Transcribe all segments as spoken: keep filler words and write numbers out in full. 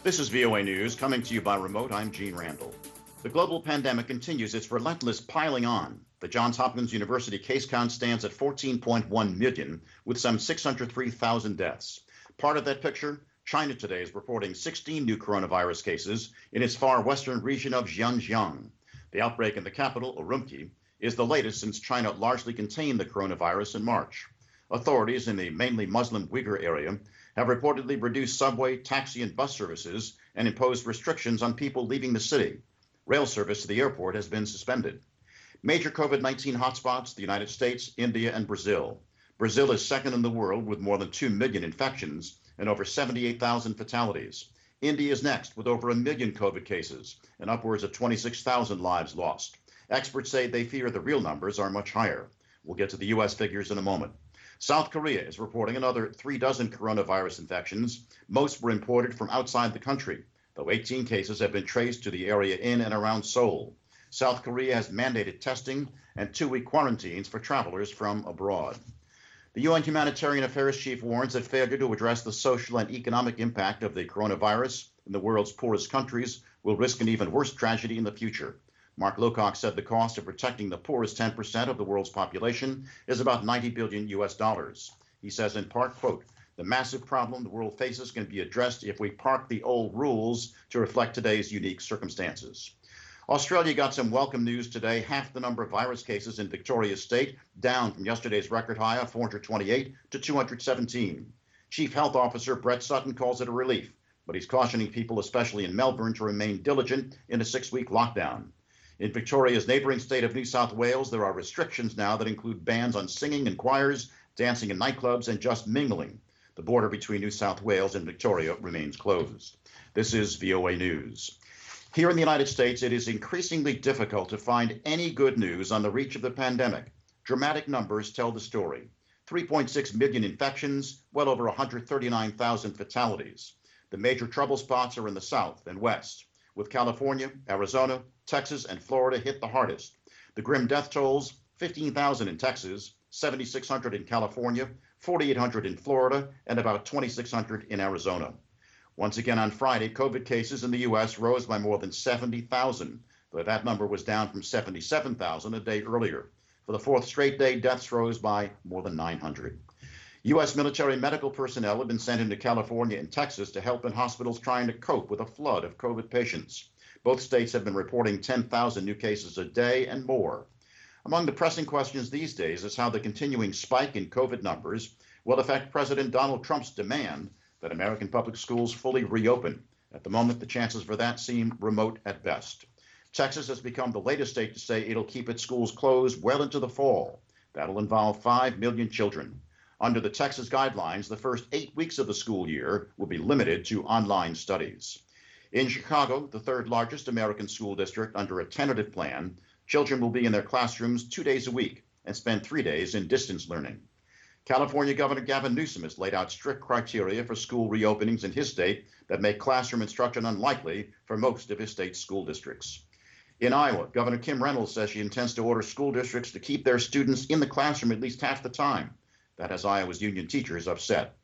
This is V O A News, coming to you by remote. I'm Gene Randall. The global pandemic continues its relentless piling on. The Johns Hopkins University case count stands at fourteen point one million, with some six hundred three thousand deaths. Part of that picture, China today is reporting sixteen new coronavirus cases in its far western region of Xinjiang. The outbreak in the capital, Urumqi, is the latest since China largely contained the coronavirus in March. Authorities in the mainly Muslim Uyghur area have reportedly reduced subway, taxi, and bus services and imposed restrictions on people leaving the city. Rail service to the airport has been suspended. Major COVID nineteen hotspots, the United States, India, and Brazil. Brazil is second in the world with more than two million infections and over seventy-eight thousand fatalities. India is next with over a million COVID cases and upwards of twenty-six thousand lives lost. Experts say they fear the real numbers are much higher. We'll get to the U S figures in a moment. South Korea is reporting another three dozen coronavirus infections. Most were imported from outside the country, though eighteen cases have been traced to the area in and around Seoul. South Korea has mandated testing and two-week quarantines for travelers from abroad. The U N Humanitarian Affairs Chief warns that failure to address the social and economic impact of the coronavirus in the world's poorest countries will risk an even worse tragedy in the future. Mark Lowcock said the cost of protecting the poorest ten percent of the world's population is about ninety billion U S dollars. He says in part, quote, "The massive problem the world faces can be addressed if we park the old rules to reflect today's unique circumstances." Australia got some welcome news today. Half the number of virus cases in Victoria State, down from yesterday's record high of four hundred twenty-eight to two hundred seventeen. Chief Health Officer Brett Sutton calls it a relief, but he's cautioning people, especially in Melbourne, to remain diligent in a six-week lockdown. In Victoria's neighboring state of New South Wales, there are restrictions now that include bans on singing in choirs, dancing in nightclubs, and just mingling. The border between New South Wales and Victoria remains closed. This is V O A News. Here in the United States, it is increasingly difficult to find any good news on the reach of the pandemic. Dramatic numbers tell the story. three point six million infections, well over one hundred thirty-nine thousand fatalities. The major trouble spots are in the South and West, with California, Arizona, Texas, and Florida hit the hardest. The grim death tolls, fifteen thousand in Texas, seventy-six hundred in California, forty-eight hundred in Florida, and about twenty-six hundred in Arizona. Once again on Friday, COVID cases in the U S rose by more than seventy thousand, though that number was down from seventy-seven thousand a day earlier. For the fourth straight day, deaths rose by more than nine hundred. U S military medical personnel have been sent into California and Texas to help in hospitals trying to cope with a flood of COVID patients. Both states have been reporting ten thousand new cases a day and more. Among the pressing questions these days is how the continuing spike in COVID numbers will affect President Donald Trump's demand that American public schools fully reopen. At the moment, the chances for that seem remote at best. Texas has become the latest state to say it'll keep its schools closed well into the fall. That'll involve five million children. Under the Texas guidelines, the first eight weeks of the school year will be limited to online studies. In Chicago, the third largest American school district under a tentative plan, children will be in their classrooms two days a week and spend three days in distance learning. California Governor Gavin Newsom has laid out strict criteria for school reopenings in his state that make classroom instruction unlikely for most of his state's school districts. In Iowa, Governor Kim Reynolds says she intends to order school districts to keep their students in the classroom at least half the time. That has Iowa's union teachers upset.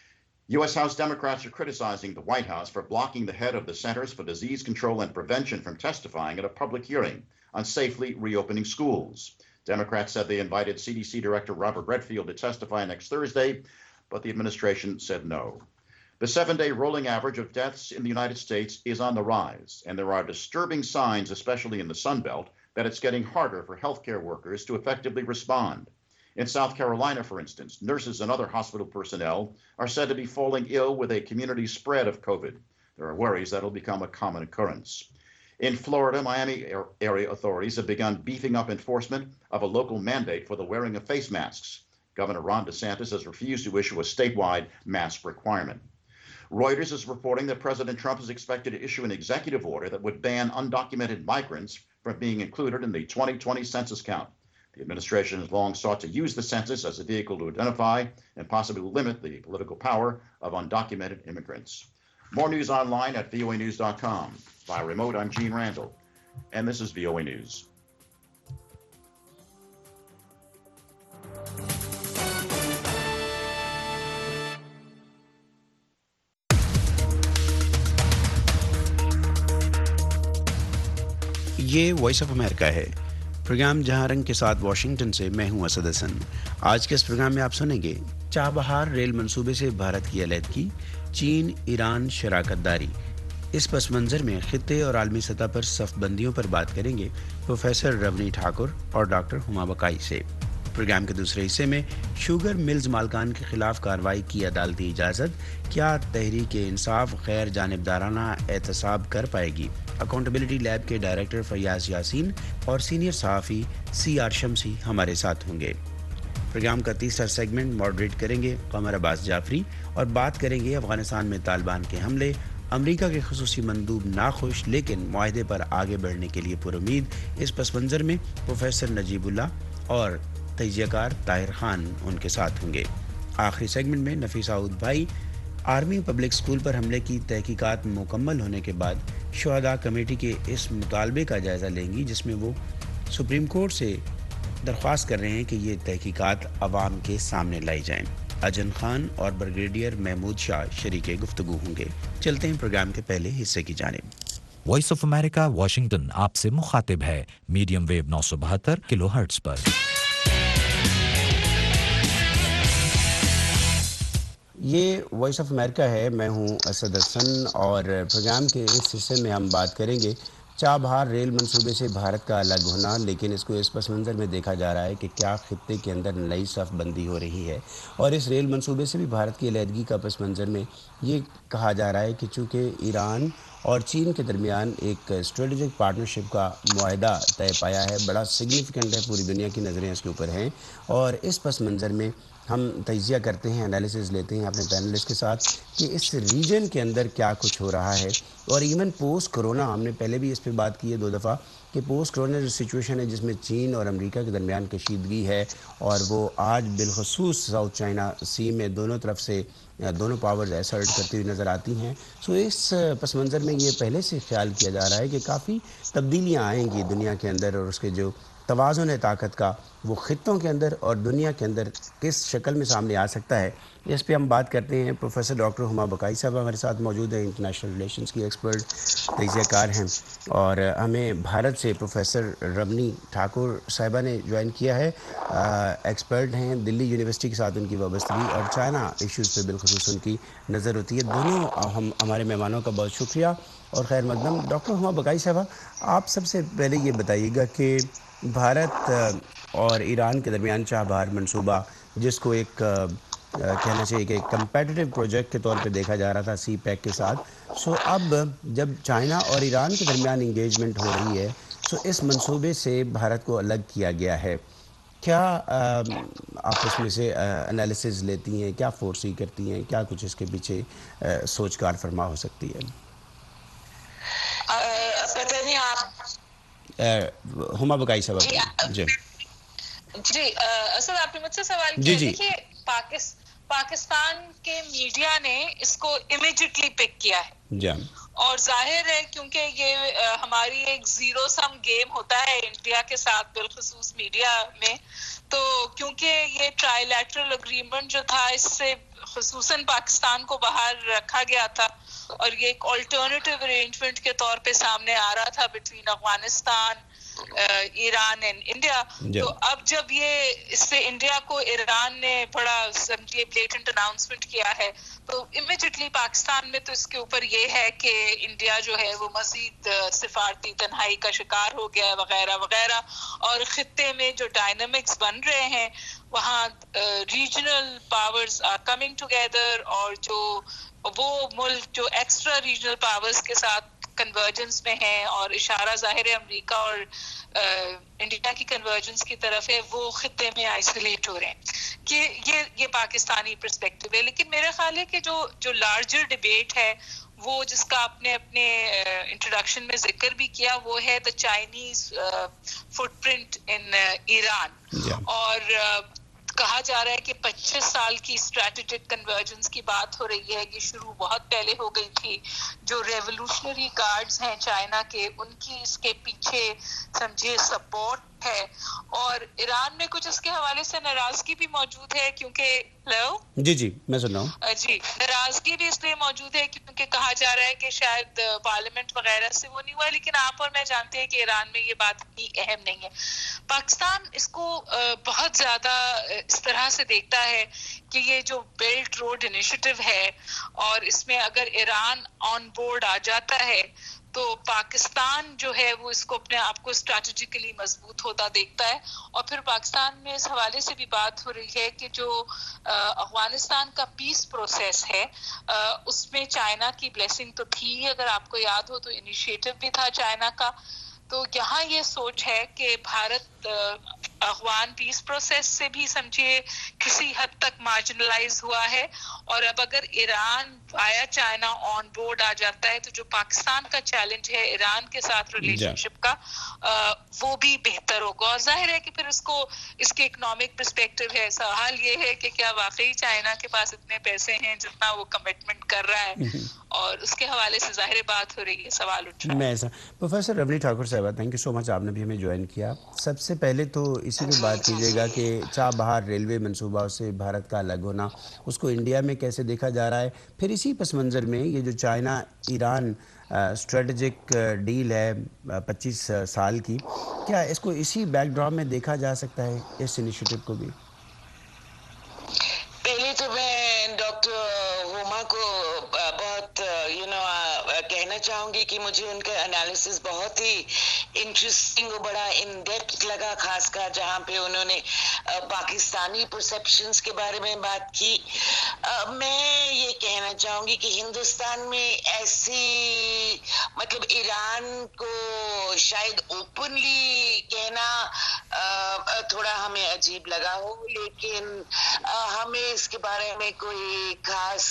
U S House Democrats are criticizing the White House for blocking the head of the Centers for Disease Control and Prevention from testifying at a public hearing on safely reopening schools. Democrats said they invited C D C Director Robert Redfield to testify next Thursday, but the administration said no. The seven-day rolling average of deaths in the United States is on the rise, and there are disturbing signs, especially in the Sun Belt, that it's getting harder for healthcare workers to effectively respond. In South Carolina, for instance, nurses and other hospital personnel are said to be falling ill with a community spread of COVID. There are worries that'll become a common occurrence. In Florida, Miami area authorities have begun beefing up enforcement of a local mandate for the wearing of face masks. Governor Ron DeSantis has refused to issue a statewide mask requirement. Reuters is reporting that President Trump is expected to issue an executive order that would ban undocumented migrants from being included in the twenty twenty census count. The administration has long sought to use the census as a vehicle to identify and possibly limit the political power of undocumented immigrants. More news online at V O A news dot com. Via remote, I'm Gene Randall, and this is V O A News. یہ voice of America ہے، پروگرام جہاں رنگ کے ساتھ Washington سے میں ہوں اسد حسن۔ آج کے اس پروگرام میں آپ سنیں گے چابہار ریل منصوبے سے بھارت کی علیحدگی، چین ایران شراکت داری۔ اس پس منظر میں خطے اور عالمی سطح پر صف بندیوں پر بات کریں گے پروفیسر رونی ٹھاکر اور ڈاکٹر ہما بقائی سے۔ پروگرام کے دوسرے حصے میں شوگر ملز مالکان کے خلاف کارروائی کی عدالتی اجازت، کیا تحریک انصاف غیر جانبدارانہ احتساب کر پائے گی؟ اکاؤنٹیبلٹی لیب کے ڈائریکٹر فیاض یاسین اور سینئر صحافی سی آر شمسی ہمارے ساتھ ہوں گے۔ پروگرام کا تیسرا سیگمنٹ ماڈریٹ کریں گے قمر عباس جعفری اور بات کریں گے افغانستان میں طالبان کے حملے، امریکہ کے خصوصی مندوب ناخوش لیکن معاہدے پر آگے بڑھنے کے لیے پرامید۔ اس پس منظر میں پروفیسر نجیب اللہ اور تجزیہ کار طاہر خان ان کے ساتھ ہوں گے۔ آخری سیگمنٹ میں نفیس عود بھائی آرمی پبلک اسکول پر حملے کی تحقیقات مکمل ہونے کے بعد شہداء کمیٹی کے اس مطالبے کا جائزہ لیں گی جس میں وہ سپریم کورٹ سے درخواست کر رہے ہیں کہ یہ تحقیقات عوام کے سامنے لائی جائیں۔ اجن خان اور بریگیڈیئر محمود شاہ شریک گفتگو ہوں گے۔ چلتے ہیں پروگرام کے پہلے حصے کی جانب۔ وائس آف امریکہ واشنگٹن آپ سے مخاطب ہے میڈیم ویو نو سو بہتر کلو ہرٹز پر۔ یہ وائس آف امریکہ ہے، میں ہوں اسد حسن اور پروگرام کے اس حصے میں ہم بات کریں گے چابہار ریل منصوبے سے بھارت کا الگ ہونا، لیکن اس کو اس پس منظر میں دیکھا جا رہا ہے کہ کیا خطے کے اندر نئی صف بندی ہو رہی ہے، اور اس ریل منصوبے سے بھی بھارت کی علیحدگی کا پس منظر میں یہ کہا جا رہا ہے کہ چونکہ ایران اور چین کے درمیان ایک اسٹریٹجک پارٹنرشپ کا معاہدہ طے پایا ہے، بڑا سگنیفیکنٹ ہے، پوری دنیا کی نظریں اس کے اوپر ہیں، اور اس پس منظر میں ہم تجزیہ کرتے ہیں، انالیسز لیتے ہیں اپنے پینلسٹ کے ساتھ کہ اس ریجن کے اندر کیا کچھ ہو رہا ہے، اور ایون پوسٹ کرونا، ہم نے پہلے بھی اس پہ بات کی ہے دو دفعہ کہ پوسٹ کرونا جو سچویشن ہے جس میں چین اور امریکہ کے درمیان کشیدگی ہے، اور وہ آج بالخصوص ساؤتھ چائنا سی میں دونوں طرف سے دونوں پاورز ایسرٹ کرتی ہوئی نظر آتی ہیں۔ سو اس پس منظر میں یہ پہلے سے خیال کیا جا رہا ہے کہ کافی تبدیلیاں آئیں گی دنیا کے اندر، اور اس کے جو توازن ہے طاقت کا وہ خطوں کے اندر اور دنیا کے اندر کس شکل میں سامنے آ سکتا ہے، اس پہ ہم بات کرتے ہیں۔ پروفیسر ڈاکٹر ہما بقائی صاحب ہمارے ساتھ موجود ہیں، انٹرنیشنل ریلیشنز کی ایکسپرٹ تجزیہ کار ہیں، اور ہمیں بھارت سے پروفیسر رونی ٹھاکر صاحبہ نے جوائن کیا ہے، ایکسپرٹ ہیں، دلی یونیورسٹی کے ساتھ ان کی وابستگی اور چائنا ایشوز پہ بالخصوص ان کی نظر ہوتی ہے۔ دونوں ہم ہمارے مہمانوں کا بہت شکریہ اور خیر مقدم۔ ڈاکٹر ہما بقائی صاحبہ، آپ سب سے پہلے یہ بتائیے گا کہ بھارت اور ایران کے درمیان چابہار منصوبہ، جس کو ایک کہنا چاہیے کہ ایک کمپیٹیٹو پروجیکٹ کے طور پہ دیکھا جا رہا تھا سی پیک کے ساتھ، سو اب جب چائنا اور ایران کے درمیان انگیجمنٹ ہو رہی ہے، سو اس منصوبے سے بھارت کو الگ کیا گیا ہے، کیا آپ اس میں سے انالیسز لیتی ہیں، کیا فورسی کرتی ہیں، کیا کچھ اس کے پیچھے سوچ کار فرما ہو سکتی ہے؟ پتہ نہیں آپ ہما بقائی صاحب۔ جی جی اصل آپ نے مجھ سے سوال جی کیا، جی دیکھیے پاکستان کے میڈیا نے اس کو امیجیٹلی پک کیا ہے، جی، اور ظاہر ہے کیونکہ یہ ہماری ایک زیرو سم گیم ہوتا ہے انڈیا کے ساتھ بالخصوص میڈیا میں، تو کیونکہ یہ ٹرائی لیٹرل اگریمنٹ جو تھا اس سے خصوصاً پاکستان کو باہر رکھا گیا تھا، اور یہ ایک آلٹرنیٹیو ارینجمنٹ کے طور پہ سامنے آ رہا تھا between Afghanistan, Iran and India, تو اب جب یہ اس سے انڈیا کو ایران نے بڑا سمجھیے بلیٹنٹ اناؤنسمنٹ کیا ہے، تو امیجیٹلی پاکستان میں تو اس کے اوپر یہ ہے کہ انڈیا جو ہے وہ مزید سفارتی تنہائی کا شکار ہو گیا ہے وغیرہ وغیرہ، اور خطے میں جو ڈائنامکس بن رہے ہیں وہاں regional powers are coming together, اور جو وہ ملک جو ایکسٹرا ریجنل پاورز کے ساتھ کنورجنس میں ہیں، اور اشارہ ظاہر امریکہ اور انڈیا کی کنورجنس کی طرف ہے، وہ خطے میں آئسولیٹ ہو رہے ہیں، کہ یہ یہ پاکستانی پرسپیکٹو ہے۔ لیکن میرا خیال ہے کہ جو جو لارجر ڈبیٹ ہے وہ جس کا آپ نے اپنے انٹروڈکشن میں ذکر بھی کیا، وہ ہے the Chinese footprint in Iran, اور کہا جا رہا ہے کہ پچیس سال کی اسٹریٹجک کنورجنس کی بات ہو رہی ہے، یہ شروع بہت پہلے ہو گئی تھی، جو ریولوشنری گارڈز ہیں چائنا کے، ان کی اس کے پیچھے سمجھے سپورٹ ہے اور ایران میں کچھ اس کے حوالے سے ناراضگی بھی موجود ہے کیونکہ ہلو جی جی میں سن رہا ہوں جی ناراضگی بھی اس لیے موجود ہے کیونکہ کہا جا رہا ہے کہ شاید پارلیمنٹ وغیرہ سے وہ نہیں ہوا, لیکن آپ اور میں جانتے ہیں کہ ایران میں یہ بات اتنی اہم نہیں ہے. پاکستان اس کو بہت زیادہ اس طرح سے دیکھتا ہے کہ یہ جو بیلٹ روڈ انیشیٹو ہے اور اس میں اگر ایران آن بورڈ آ جاتا ہے تو پاکستان جو ہے وہ اس کو اپنے آپ کو اسٹریٹجیکلی مضبوط ہوتا دیکھتا ہے. اور پھر پاکستان میں اس حوالے سے بھی بات ہو رہی ہے کہ جو افغانستان کا پیس پروسیس ہے اس میں چائنا کی بلیسنگ تو تھی, اگر آپ کو یاد ہو تو انیشیٹو بھی تھا چائنا کا. تو یہاں یہ سوچ ہے کہ بھارت افغان پیس پروسیس سے بھی سمجھیے کسی حد تک مارجنلائز ہوا ہے, اور اب اگر ایران آیا چائنا آن بورڈ آ جاتا ہے تو جو پاکستان کا چیلنج ہے ایران کے ساتھ ریلیشن شپ کا وہ بھی بہتر ہوگا. اور ظاہر ہے کہ پھر اس کو اس کے اکنامک پرسپیکٹو ہے. سوال یہ ہے کہ کیا واقعی چائنا کے پاس اتنے پیسے ہیں جتنا وہ کمٹمنٹ کر رہا ہے, اور اس کے حوالے سے ظاہر بات ہو رہی ہے, سوال اٹھ رہا ہے. میں ایسا پروفیسر ربنی ٹھاکر صاحبہ, تھینک یو سو مچ, آپ نے بھی ہمیں جوائن کیا. سب سے پہلے تو اسی پہ بات کیجیے گا کہ چابہار ریلوے منصوبہ سے بھارت کا الگ ہونا, اس کو انڈیا میں کیسے دیکھا جا رہا ہے. پھر اسی پس منظر میں یہ جو چائنا ایران اسٹریٹجک ڈیل ہے پچیس سال کی, کیا اس کو اسی بیک ڈراپ میں دیکھا جا سکتا ہے اس انیشیٹو کو بھی؟ پہلے تو میں ڈاکٹر ہوما کو بہت یو نو کہنا چاہوں گی کہ مجھے ان کا انالیسس بہت ہی انٹرسٹنگ اور بڑا ان ڈیپتھ لگا, خاص کر جہاں پہ انہوں نے پاکستانی پرسیپشنز کے بارے میں بات کی. میں یہ کہنا چاہوں گی کہ ہندوستان میں ایسی مطلب ایران کو شاید اوپنلی کہنا تھوڑا ہمیں عجیب لگا ہو, لیکن ہمیں اس کے بارے میں کوئی خاص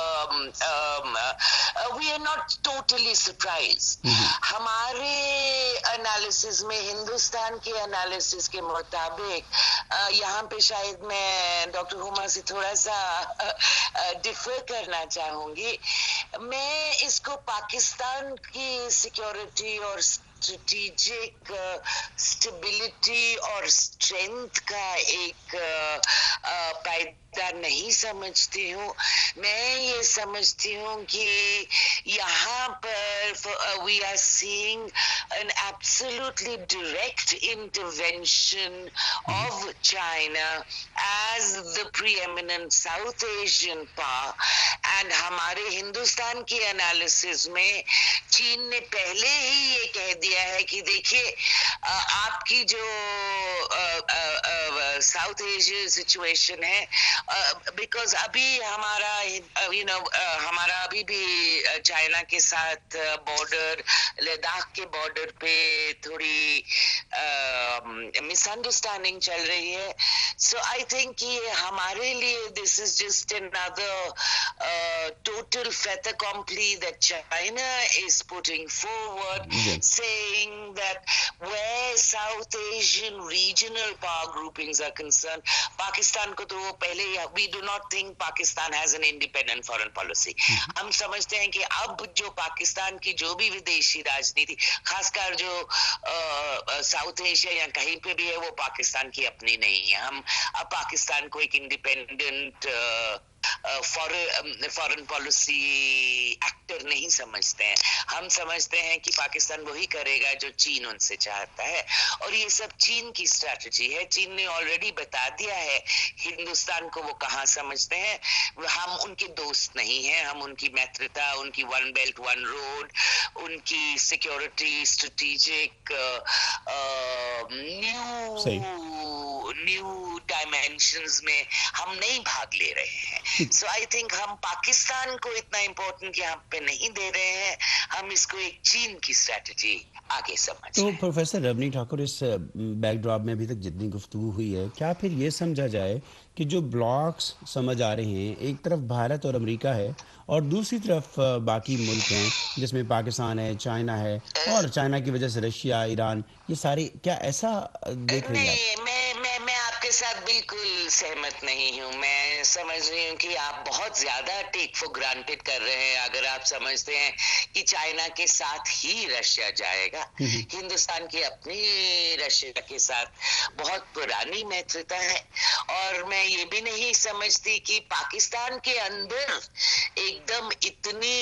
we are not totally surprised. ہمارے انالیسز میں ہندوستان کے انالیسز کے مطابق یہاں پہ شاید میں ڈاکٹر ہوما سے تھوڑا سا ڈفر کرنا چاہوں گی. میں اس کو پاکستان کی سیکیورٹی اور اسٹریٹجک اسٹیبلٹی اور اسٹرینتھ کا ایک پائیدار نہیں سمجھتی ہوں. میں یہ سمجھتی ہوں کہ یہاں پر we are seeing an absolutely direct intervention of China as the preeminent South Asian power, and ہمارے ہندوستان کی انالیسز میں چین نے پہلے ہی یہ کہہ دیا ہے کہ دیکھیے آپ کی جو ساؤتھ ایشیا سچویشن ہے, بیکاز ابھی ہمارا یو نو ہمارا ابھی بھی چائنا کے ساتھ بارڈر لداخ کے بارڈر پہ تھوڑی مس انڈرسٹینڈنگ چل رہی ہے. سو آئی تھنک یہ ہمارے لیے this is just another total fait accompli that China is putting forward, saying that where South Asian regional power groupings are concerned, Pakistan کو تو وہ پہلے we do not think Pakistan has an independent foreign policy. ہم سمجھتے ہیں کہ اب جو پاکستان کی جو بھی ودیشی راجنیتی, خاص کر جو ساؤتھ ایشیا یا کہیں پہ بھی ہے, وہ پاکستان کی اپنی نہیں ہے. ہم اب پاکستان کو ایک انڈیپینڈنٹ فارن پالیسی ایکٹر نہیں سمجھتے ہیں. ہم سمجھتے ہیں کہ پاکستان وہی کرے گا جو چین ان سے چاہتا ہے, اور یہ سب چین کی اسٹریٹجی ہے. چین نے آلریڈی بتا دیا ہے ہندوستان کو وہ کہاں سمجھتے ہیں. ہم ان کے دوست نہیں ہیں, ہم ان کی میترتا, ان کی ون بیلٹ ون روڈ, ان کی security strategic new new dimensions میں ہم نہیں بھاگ لے رہے ہیں. سو آئی تھنک ہم پاکستان کو اتنا امپورٹنٹ یہاں پہ نہیں دے رہے ہیں, ہم اس کو ایک چین کی اسٹریٹجی آگے سمجھ. تو پروفیسر ربنی ٹھاکر, اس بیک ڈراپ میں ابھی تک جتنی گفتگو ہوئی ہے, کیا پھر یہ سمجھا جائے کہ جو بلاکس سمجھ آ رہے ہیں, ایک طرف بھارت اور امریکہ ہے اور دوسری طرف باقی ملک ہیں جس میں پاکستان ہے, چائنا ہے, اور چائنا کی وجہ سے رشیا, ایران, یہ ساری, کیا ایسا دیکھ رہے ہیں آپ؟ میں میں میں آپ کے ساتھ بالکل سہمت نہیں ہوں. میں سمجھ رہی ہوں کہ آپ بہت زیادہ ٹیک فور گرانٹیڈ کر رہے ہیں. اگر آپ سمجھتے ہیں کہ چائنا کے ساتھ ہی رشیا جائے گا. ہندوستان کی اپنی رشیا کے ساتھ بہت پرانی میترتا ہے, اور میں یہ بھی نہیں سمجھتی کہ پاکستان کے اندر ایک دم اتنی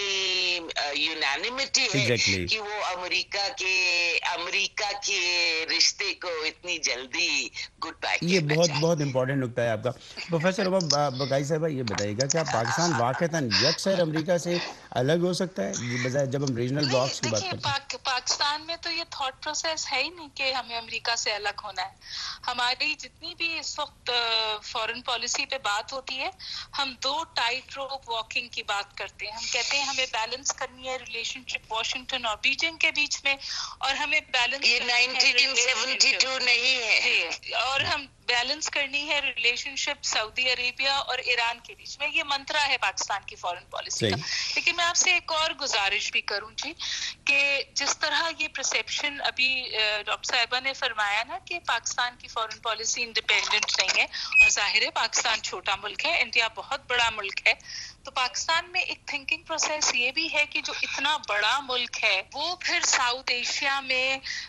یونانیمٹی ہے Exactly. کہ وہ امریکہ کے امریکہ کے رشتے کو اتنی جلدی گڈ بائی. یہ بہت بہت امپورٹنٹ نکتہ ہے آپ کا. پروفیسر عمر بقائی صاحبہ, یہ بتائیے گا کیا پاکستان واقعتاً یکسر امریکہ سے الگ ہو سکتا ہے بجائے جب ہم ریجنل بلاکس کی بات دیکھیے, کرتے ہیں؟ پاک, پاکستان میں تو یہ تھاٹ پروسیس ہے ہی نہیں کہ ہمیں امریکہ سے الگ ہونا ہے. ہماری جتنی بھی اس وقت فارن پالیسی پہ بات ہوتی ہے, ہم دو ٹائٹ روپ واکنگ کی بات کرتے ہیں. ہم کہتے ہیں ہمیں بیلنس کرنی ہے ریلیشن شپ واشنگٹن اور بیجنگ کے بیچ میں, اور ہمیں بیلنس یہ نائنٹین سیونٹی ٹو نہیں ہے, اور ہم بیلنس کرنی ہے ریلیشن شپ سعودی عربیہ اور ایران کے بیچ میں. یہ منترا ہے پاکستان کی فارن پالیسی کا. لیکن میں آپ سے ایک اور گزارش بھی کروں جی, کہ جس طرح یہ پرسیپشن ابھی ڈاکٹر صاحبہ نے فرمایا نا کہ پاکستان کی فارن پالیسی انڈیپینڈنٹ نہیں ہے, اور ظاہر ہے پاکستان چھوٹا ملک ہے, انڈیا بہت بڑا ملک ہے. تو پاکستان میں ایک تھنکنگ پروسیس یہ بھی ہے کہ جو اتنا بڑا ملک ہے وہ پھر ساؤتھ ایشیا میں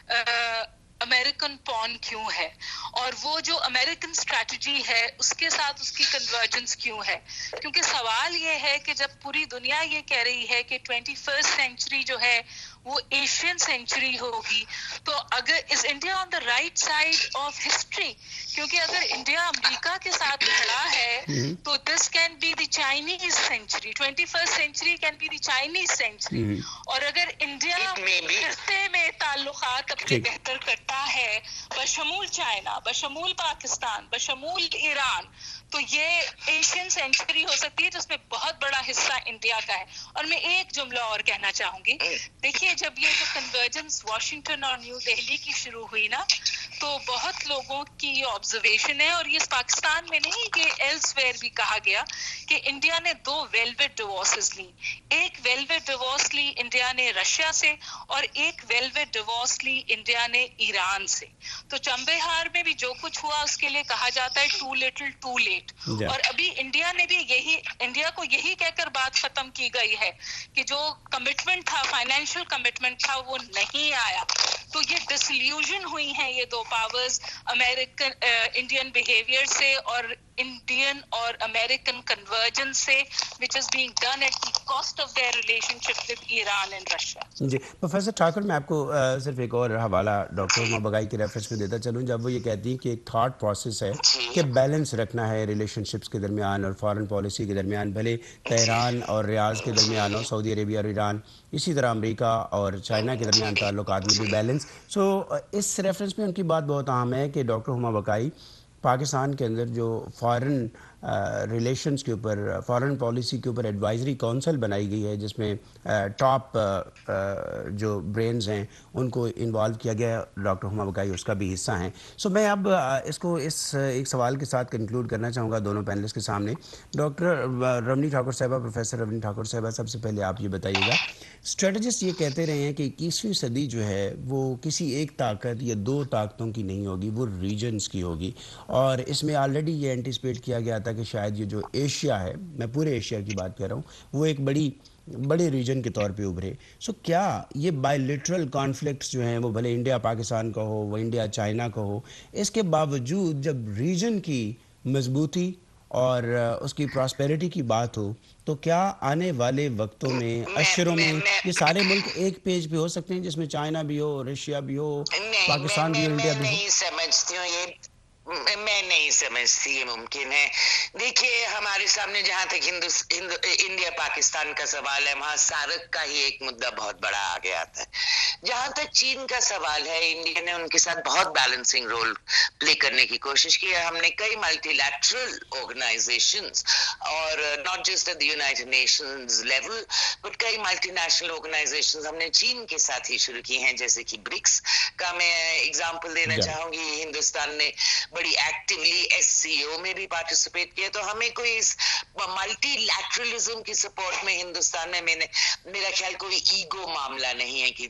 امریکن پون کیوں ہے, اور وہ جو امریکن اسٹریٹجی ہے اس کے ساتھ اس کی کنورجنس کیوں ہے. کیونکہ سوال یہ ہے کہ جب پوری دنیا یہ کہہ رہی ہے کہ ٹوینٹی فرسٹ سینچری جو ہے وہ ایشین سینچری ہوگی, تو اگر is India on the right side of history? کیونکہ اگر انڈیا امریکہ کے ساتھ کھڑا ہے تو this can be the Chinese century, twenty first century can be the Chinese century. اور اگر انڈیا خطے میں تعلقات اپنے بہتر کرتا ہے بشمول چائنا, بشمول پاکستان, بشمول ایران, تو یہ ایشین سینچری ہو سکتی ہے جس میں بہت بڑا حصہ انڈیا کا ہے. اور میں ایک جملہ اور کہنا چاہوں گی, دیکھیے جب یہ جو کنورجنس واشنگٹن اور نیو دہلی کی شروع ہوئی نا, تو بہت لوگوں کی یہ آبزرویشن ہے, اور یہ پاکستان میں نہیں, یہ ایلس ویئر بھی کہا گیا کہ انڈیا نے دو ویلویٹ ڈیورسز لی. ایک ویلویٹ ڈیورس لی انڈیا نے رشیا سے, اور ایک ویلویٹ ڈیورس لی انڈیا نے ایران سے. تو چمبے ہار میں بھی جو کچھ ہوا اس کے لیے کہا جاتا ہے ٹو لٹل ٹو لیٹ. اور ابھی انڈیا نے بھی یہی, انڈیا کو یہی کہہ کر بات ختم کی گئی ہے کہ جو کمٹمنٹ تھا, فائنینشیل کمٹمنٹ تھا, وہ نہیں آیا. تو یہ ڈسلیوژن ہوئی ہیں یہ دو پاورز, امریکن انڈین بیہیویئر سے اور انڈین اور امریکن کنورجنس سے, which is being done at the cost of their relationship with Iran and Russia. جی پروفیسر ٹھاکر, میں آپ کو صرف ایک اور حوالہ ڈاکٹر عمر بقائی کے ریفرنس میں دیتا چلوں, جب وہ یہ کہتی ہیں کہ ایک تھاٹ پروسیس ہے کہ بیلنس رکھنا ہے ریلیشن شپس کے درمیان اور فارن پالیسی کے درمیان, بھلے تہران اور ریاض کے درمیان ہو, سعودی عربیہ اور ایران, اسی طرح امریکہ اور چائنا کے درمیان تعلقات میں بھی بیلنس. سو اس ریفرنس میں ان کی بات بہت اہم ہے کہ ڈاکٹر عمر بقائی پاکستان کے اندر جو فارن ریلیشنز کے اوپر, فارن پالیسی کے اوپر ایڈوائزری کونسل بنائی گئی ہے, جس میں ٹاپ جو برینز ہیں ان کو انوالو کیا گیا ہے, ڈاکٹر ہما بقائی اس کا بھی حصہ ہیں. سو میں اب اس کو اس ایک سوال کے ساتھ کنکلوڈ کرنا چاہوں گا دونوں پینلسٹ کے سامنے. ڈاکٹر رمنی ٹھاکر صاحبہ, پروفیسر رمنی ٹھاکر صاحبہ, سب سے پہلے آپ یہ بتائیے گا, اسٹریٹجسٹ یہ کہتے رہے ہیں کہ اکیسویں صدی جو ہے وہ کسی ایک طاقت یا دو طاقتوں کی نہیں ہوگی, وہ ریجنز کی ہوگی, اور اس میں آلریڈی یہ اینٹیسپیٹ کیا گیا تھا کہ شاید یہ جو ایشیا ہے, میں پورے ایشیا کی بات کر رہا ہوں, وہ ایک بڑی بڑے ریجن کے طور پہ ابھرے. سو کیا یہ بائی لیٹرل کانفلکٹس جو ہیں, وہ بھلے انڈیا پاکستان کا ہو, وہ انڈیا چائنا کا ہو, اس کے باوجود جب ریجن کی مضبوطی اور اس کی پراسپیرٹی کی بات ہو, تو کیا آنے والے وقتوں میں اشروں میں یہ سارے ملک ایک پیج پہ ہو سکتے ہیں, جس میں چائنا بھی ہو, رشیا بھی ہو, پاکستان بھی ہو, انڈیا بھی ہو؟ نہیں سمجھتی ہوں, یہ میں نہیں سمجھتی یہ ممکن ہے. دیکھیے ہمارے سامنے جہاں تک انڈیا پاکستان کا سوال ہے, وہاں سارک کا ہی ایک مدعا بہت بڑا آ گیا تھا. جہاں تک چین کا سوال ہے, انڈیا نے ان کے ساتھ بہت بیلنسنگ رول پلے کرنے کی کوشش کی ہے. ہم نے کئی ملٹی لیٹرل آرگنائزیشنز, اور not just at the United Nations level, but کئی ملٹی نیشنل آرگنائزیشنز ہم نے چین کے ساتھ ہی شروع کی ہیں, جیسے کہ برکس کا میں اگزامپل دینا چاہوں گی. ہندوستان نے بڑی ایکٹیولی ایس سی او میں بھی پارٹیسپیٹ کیا. تو ہمیں کوئی اس ملٹی لیٹرلزم کی سپورٹ میں ہندوستان میں میں نے میرا خیال کوئی ایگو معاملہ نہیں ہے کہ جی یہ ہم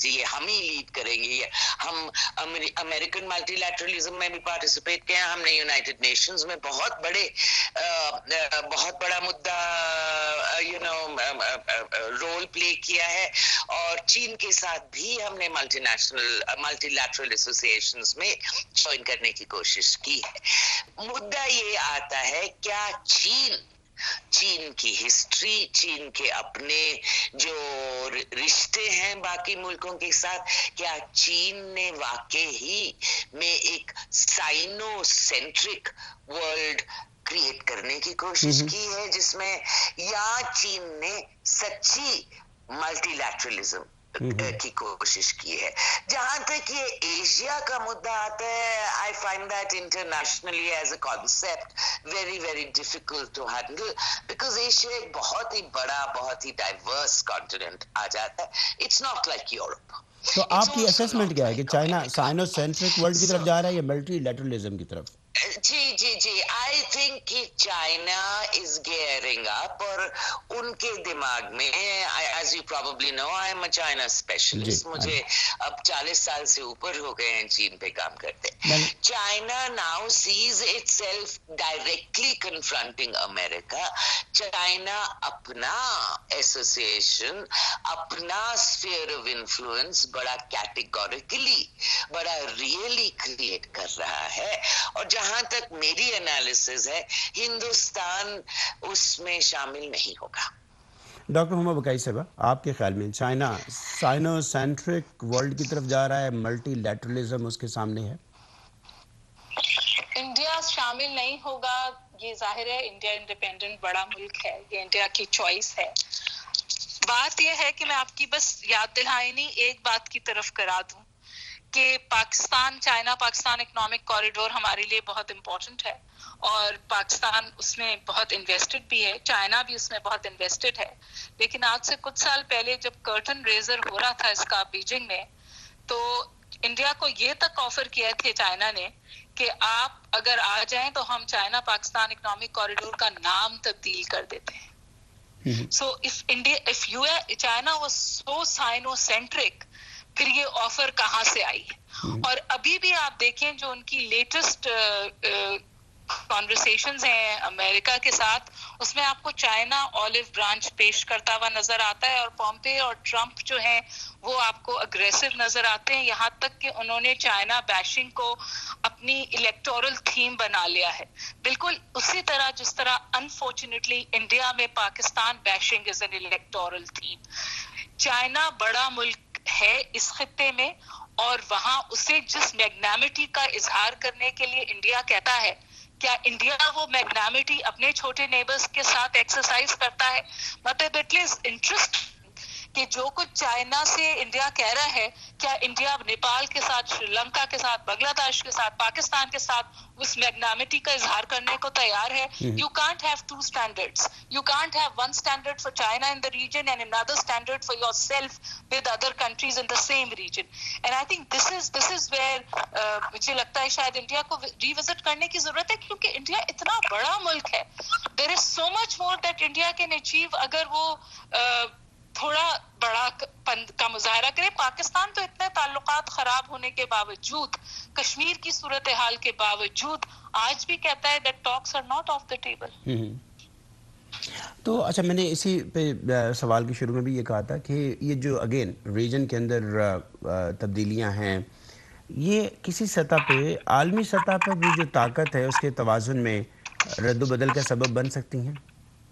ہم ہی لیڈ کریں گے. ہم امریکن ملٹی لیٹرلزم میں بھی پارٹیسپیٹ کیا, ہم نے یونائٹڈ نیشنز میں بہت بڑے بہت بڑا مدعا یو نو رول پلے کیا ہے, اور چین کے ساتھ بھی ہم نے multinational multilateral associations میں جوائن کرنے کی کوشش کی ہے. مدعا یہ آتا ہے کیا چین چین کی ہسٹری, چین کے اپنے جو رشتے ہیں باقی ملکوں کے ساتھ, کیا چین نے واقع ہی میں ایک سائنو سینٹرک ورلڈ کریٹ کرنے کی کوشش کی ہے, جس میں یا چین نے سچی ملٹی لیٹرلزم کی کوشش کی ہے. جہاں تک یہ ایشیا کا مدعا آتا ہے, I find that internationally as a concept very very difficult to handle, because Asia ایک بہت ہی بڑا بہت ہی ڈائیورس کانٹیننٹ آ جاتا ہے. It's not like Europe. تو آپ کی اسیسمنٹ کیا ہے کہ چائنا سائنو سینٹرک ورلڈ کی طرف جا رہا ہے یا ملٹی لیٹرلزم کی طرف؟ جی جی جی آئی تھنک کہ چائنا از گیئرنگ اپ, اور ان کے دماغ میں, as you probably know I am a China specialist, مجھے اب چالیس سال سے اوپر ہو گئے ہیں چین پہ کام کرتے. China now sees itself directly confronting امریکہ. چائنا اپنا ایسوسیشن, اپنا اسفیئر آف انفلوئنس بڑا کیٹیگوریکلی, بڑا ریئلی کریٹ کر رہا ہے, اور جہاں تک میری انالیسز ہے ہندوستان اس میں شامل نہیں ہوگا. ڈاکٹر ہما بقائی صاحبہ, آپ کے خیال میں چائنا سائنو سینٹرک ورلڈ کی طرف جا رہا ہے, ملٹی لیٹرلزم اس کے سامنے ہے؟ انڈیا شامل نہیں ہوگا, یہ ظاہر ہے. انڈیا انڈیپینڈنٹ بڑا ملک ہے, یہ انڈیا کی چوائس ہے. بات یہ ہے کہ میں آپ کی بس یاد دہانی ایک بات کی طرف کرا دوں کہ Pakistan China Pakistan economic corridor ہمارے لیے بہت امپورٹنٹ ہے, اور پاکستان اس میں بہت انویسٹڈ بھی ہے, چائنا بھی اس میں بہت انویسٹڈ ہے. لیکن آج سے کچھ سال پہلے جب کرٹن ریزر ہو رہا تھا اس کا بیجنگ میں, تو انڈیا کو یہ تک آفر کیا تھے چائنا نے کہ آپ اگر آ جائیں تو ہم چائنا پاکستان اکنامک کوریڈور کا نام تبدیل کر دیتے ہیں. So if India if you China was so sinocentric, پھر یہ آفر کہاں سے آئی؟ اور ابھی بھی آپ دیکھیں جو ان کی لیٹسٹ کانورسیشنز ہیں امریکہ کے ساتھ, اس میں آپ کو چائنا آلیو برانچ پیش کرتا ہوا نظر آتا ہے, اور پومپے اور ٹرمپ جو ہیں وہ آپ کو اگریسو نظر آتے ہیں, یہاں تک کہ انہوں نے چائنا بیشنگ کو اپنی الیکٹورل تھیم بنا لیا ہے. بالکل اسی طرح جس طرح انفارچونیٹلی انڈیا میں Pakistan bashing is an electoral theme. China بڑا ملک ہے اس خطے میں, اور وہاں اسے جس میگنیمٹی کا اظہار کرنے کے لیے انڈیا کہتا ہے, کیا انڈیا وہ میگنیمٹی اپنے چھوٹے نیبرز کے ساتھ ایکسرسائز کرتا ہے؟ مطلب اٹ از انٹرسٹ کہ جو کچھ چائنا سے انڈیا کہہ رہا ہے, کیا انڈیا نیپال کے ساتھ, شری لنکا کے ساتھ, بنگلہ دیش کے ساتھ, پاکستان کے ساتھ اس میگنیمٹی کا اظہار کرنے کو تیار ہے؟ You can't have two standards. You can't have one standard for China in the region and another standard for yourself with other countries in the same region. And I think this is this is where مجھے لگتا ہے شاید India کو ری visit کرنے کی ضرورت ہے, کیونکہ انڈیا اتنا بڑا ملک ہے. There is so much more that India can achieve اگر وہ تھوڑا بڑا کا مظاہرہ کرے. پاکستان تو اتنے تعلقات خراب ہونے کے باوجود, کشمیر کی صورتحال کے باوجود آج بھی کہتا ہے that talks are not off the table. تو اچھا, میں نے اسی پہ سوال کے شروع میں بھی یہ کہا تھا کہ یہ جو اگین ریجن کے اندر تبدیلیاں ہیں, یہ کسی سطح پہ عالمی سطح پر بھی جو طاقت ہے اس کے توازن میں رد و بدل کا سبب بن سکتی ہیں.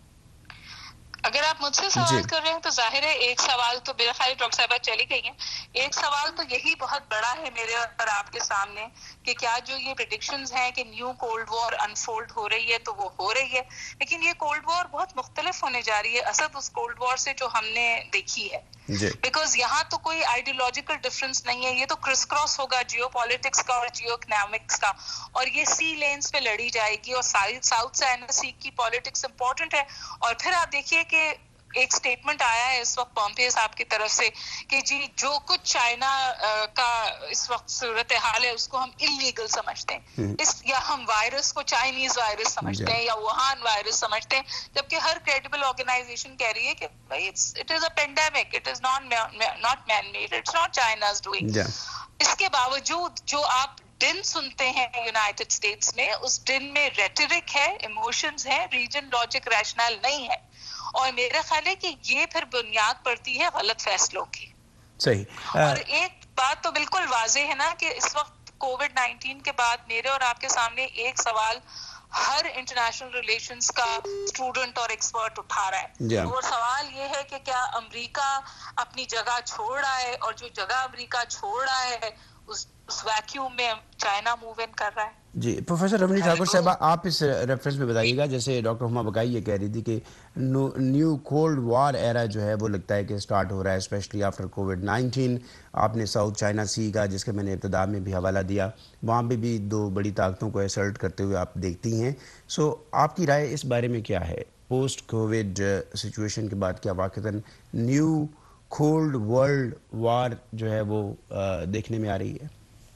اگر آپ مجھ سے سوال کر رہے ہیں تو ظاہر ہے ایک سوال تو میرے خیال ڈاکٹر صاحبہ چلی گئی ہیں, ایک سوال تو یہی بہت بڑا ہے میرے اور آپ کے سامنے کہ کیا جو یہ پریڈکشنز ہیں کہ نیو کولڈ وار انفولڈ ہو رہی ہے تو وہ ہو رہی ہے, لیکن یہ کولڈ وار بہت مختلف ہونے جا رہی ہے اسد اس کولڈ وار سے جو ہم نے دیکھی ہے. بیکاز یہاں تو کوئی آئیڈیولوجیکل ڈفرینس نہیں ہے, یہ تو کرس کراس ہوگا جیو پالیٹکس کا اور جیو اکنامکس کا, اور یہ سی لینز پہ لڑی جائے گی, اور ساؤتھ چائنا سی کی پالیٹکس امپورٹنٹ ہے. اور پھر آپ دیکھیے کہ ایک اسٹیٹمنٹ آیا ہے اس وقت پومپیو صاحب کی طرف سے کہ جی جو کچھ چائنا کا اس وقت صورتحال ہے اس کو ہم اللیگل سمجھتے ہیں، اس یا ہم وائرس کو چائنیز وائرس سمجھتے ہیں یا ووہان وائرس سمجھتے ہیں، جبکہ ہر کریڈیبل آرگنائزیشن کہہ رہی ہے کہ بھائی it is a pandemic, it is not not man made, it's not China's doing. اس کے باوجود جو آپ دن سنتے ہیں یونائٹڈ اسٹیٹس میں، اس دن میں ریٹرک ہے، ایموشنز ہیں، ریجن لاجک ریشنل نہیں ہے. اور میرا خیال ہے کہ یہ پھر بنیاد پڑتی ہے غلط فیصلوں کی. صحیح. اور ایک بات تو بالکل واضح ہے نا کہ اس وقت کووڈ نائنٹین کے بعد میرے اور آپ کے سامنے ایک سوال ہر انٹرنیشنل ریلیشنز کا اسٹوڈنٹ اور ایکسپرٹ اٹھا رہا ہے. وہ سوال یہ ہے کہ کیا امریکہ اپنی جگہ چھوڑ رہا ہے، اور جو جگہ امریکہ چھوڑ رہا ہے اس اس ویکیوم میں چائنا موو ان کر رہا ہے. جی پروفیسر رمنی ٹھاکر صاحبہ، آپ اس ریفرنس میں بتائیے گا، جیسے ڈاکٹر ہما بقائی یہ کہہ رہی تھی کہ نیو کولڈ وار ایرا جو ہے وہ لگتا ہے کہ اسٹارٹ ہو رہا ہے اسپیشلی آفٹر کووڈ نائنٹین. آپ نے ساؤتھ چائنا سی کا جس کا میں نے ابتدا میں بھی حوالہ دیا، وہاں پہ بھی دو بڑی طاقتوں کو ایسرٹ کرتے ہوئے آپ دیکھتی ہیں. سو آپ کی رائے اس بارے میں کیا ہے؟ پوسٹ کووڈ سچویشن کے بعد کیا واقعتاً نیو کولڈ ورلڈ وار جو ہے وہ دیکھنے میں آ رہی ہے؟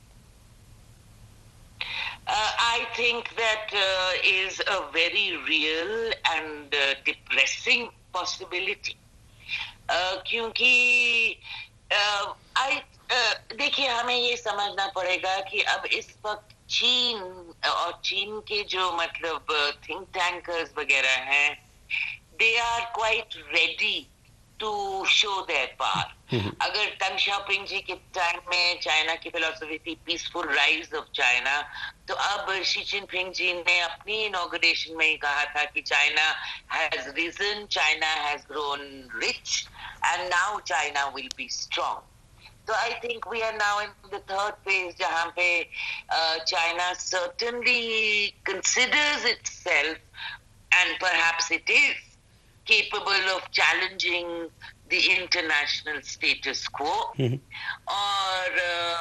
Uh, I think that uh, is a very real and uh, depressing possibility. Uh, کیونکہ uh, I uh, دیکھیے ہمیں یہ سمجھنا پڑے گا کہ اب اس وقت چین اور چین کے جو مطلب تھنک ٹینکرز وغیرہ ہیں they are quite ready to show their power. اگر تنگ شاپنگ جی کے ٹائم میں چائنا کی فلسفی تھی پیسفل رائز آف چائنا، تو اب شی جن پنگ جی نے اپنی انوگریشن میں ہی کہا تھا کہ China has risen, China has grown rich and now China will be strong. تو I think we are now in the third phase جہاں پہ China certainly considers itself and perhaps it is capable of challenging the international status quo. اور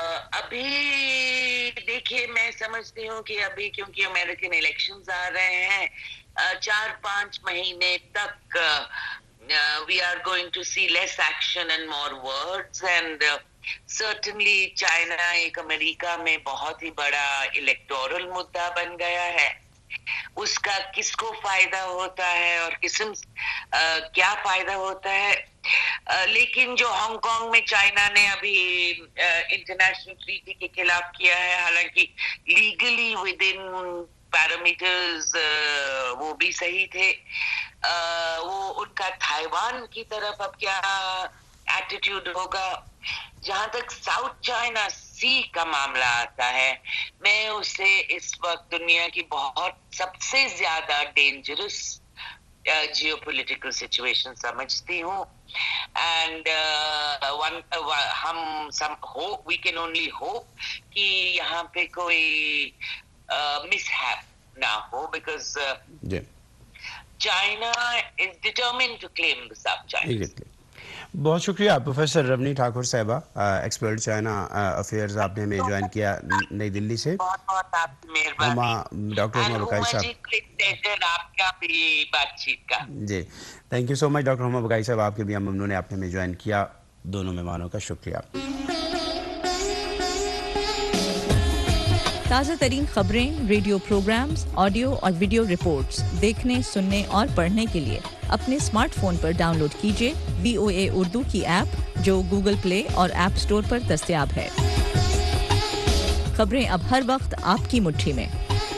ابھی دیکھیے میں سمجھتی ہوں کہ ابھی کیونکہ امریکن الیکشنز آ رہے ہیں، چار پانچ مہینے تک we are going to see less action and more words, and uh, certainly China ایک امریکہ میں بہت ہی بڑا الیکٹورل مدعا بن گیا ہے. اس کا کس کو فائدہ ہوتا ہے اور قسم کیا فائدہ ہوتا ہے. لیکن جو ہانگ کانگ میں چائنا نے ابھی انٹرنیشنل ٹریٹی کے خلاف کیا ہے، حالانکہ لیگلی ود ان پیرامیٹرز وہ بھی صحیح تھے، وہ ان کا تائیوان کی طرف اب کیا ایٹیٹیوڈ ہوگا. جہاں تک ساؤتھ چائنا سی کا معاملہ آتا ہے، میں اسے اس وقت دنیا کی بہت سب سے زیادہ ڈینجرس جیو پولیٹیکل سچویشن سمجھتی ہوں. اینڈ ہم some hope we can only hope کہ یہاں پہ کوئی مس ہیپ نہ ہو، because China is determined to claim the South China. بہت شکریہ پروفیسر رمنی ٹھاکر صاحبہ، ایکسپرٹ چائنا افیئرز، آپ نے ہمیں جوائن کیا نئی دلی سے. بہت بہت آپ کی مہربانی. ڈاکٹر ہما بقائی صاحب، آپ کا بھی بات چیت کا جی thank you so much. Doctor Huma Baqai صاحب آپ کے بھی ہم ممنون ہیں، آپ نے ہمیں جوائن کیا. دونوں مہمانوں کا شکریہ. تازہ ترین خبریں، ریڈیو پروگرامز، آڈیو اور ویڈیو رپورٹس دیکھنے، سننے اور پڑھنے کے لیے اپنے اسمارٹ فون پر ڈاؤن لوڈ کیجیے وی او اے اردو کی ایپ، جو گوگل پلے اور ایپ اسٹور پر دستیاب ہے. خبریں اب ہر وقت آپ کی مٹھی میں.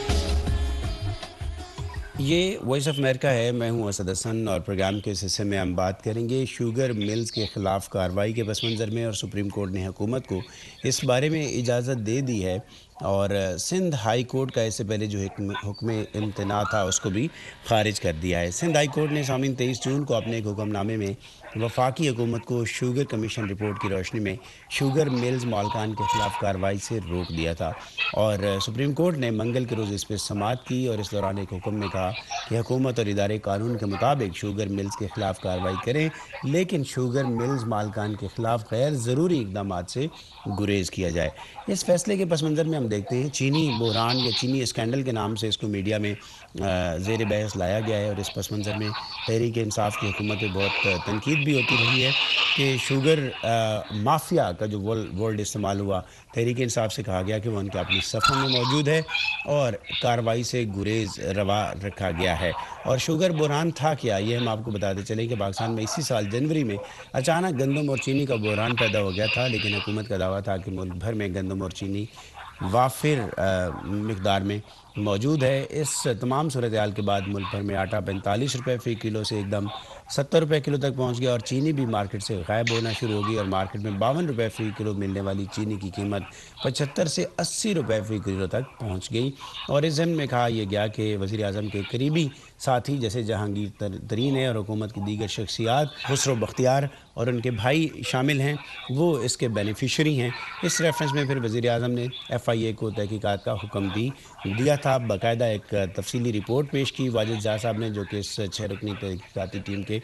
یہ وائس آف امریکہ ہے، میں ہوں اسد حسن، اور پروگرام کے اس حصے میں ہم بات کریں گے شوگر ملز کے خلاف کارروائی کے پس منظر میں، اور سپریم کورٹ نے حکومت کو اس بارے میں اجازت دے دی ہے، اور سندھ ہائی کورٹ کا اس سے پہلے جو حکم امتناع تھا اس کو بھی خارج کر دیا ہے. سندھ ہائی کورٹ نے سامعین تیئیس جون کو اپنے ایک حکم نامے میں وفاقی حکومت کو شوگر کمیشن رپورٹ کی روشنی میں شوگر ملز مالکان کے خلاف کارروائی سے روک دیا تھا، اور سپریم کورٹ نے منگل کے روز اس پہ سماعت کی، اور اس دوران ایک حکم میں کہا کہ حکومت اور ادارے قانون کے مطابق شوگر ملز کے خلاف کارروائی کریں، لیکن شوگر ملز مالکان کے خلاف غیر ضروری اقدامات سے گریز کیا جائے. اس فیصلے کے پس منظر میں ہم ہم دیکھتے ہیں چینی بحران یا چینی اسکینڈل کے نام سے اس کو میڈیا میں زیر بحث لایا گیا ہے، اور اس پس منظر میں تحریک انصاف کی حکومت پہ بہت تنقید بھی ہوتی رہی ہے کہ شوگر مافیا کا جو ورڈ استعمال ہوا، تحریک انصاف سے کہا گیا کہ وہ ان کے اپنی صفوں میں موجود ہے اور کارروائی سے گریز روا رکھا گیا ہے۔ اور شوگر بحران تھا کیا، یہ ہم آپ کو بتاتے چلیں کہ پاکستان میں اسی سال جنوری میں اچانک گندم اور چینی کا بحران پیدا ہو گیا تھا، لیکن حکومت کا دعویٰ تھا کہ ملک بھر میں گندم اور چینی وافر مقدار میں موجود ہے۔ اس تمام صورتحال کے بعد ملک بھر میں آٹا پینتالیس روپے فی کلو سے ایک دم ستر روپے کلو تک پہنچ گیا، اور چینی بھی مارکیٹ سے غائب ہونا شروع ہو گئی، اور مارکیٹ میں باون روپے فی کلو ملنے والی چینی کی قیمت پچہتر سے اسی روپے فی کلو تک پہنچ گئی۔ اور اس ضمن میں کہا یہ گیا کہ وزیر اعظم کے قریبی ساتھی جیسے جہانگیر ترین ہے اور حکومت کی دیگر شخصیات خسرو بختیار اور ان کے بھائی شامل ہیں، وہ اس کے بینیفیشری ہیں۔ اس ریفرنس میں پھر وزیر اعظم نے ایف آئی اے کو تحقیقات کا حکم بھی دیا تھا، باقاعدہ ایک تفصیلی رپورٹ پیش کی واجد جا صاحب نے، جو کہ اس چھ رکنی تحقیقاتی ٹیم کے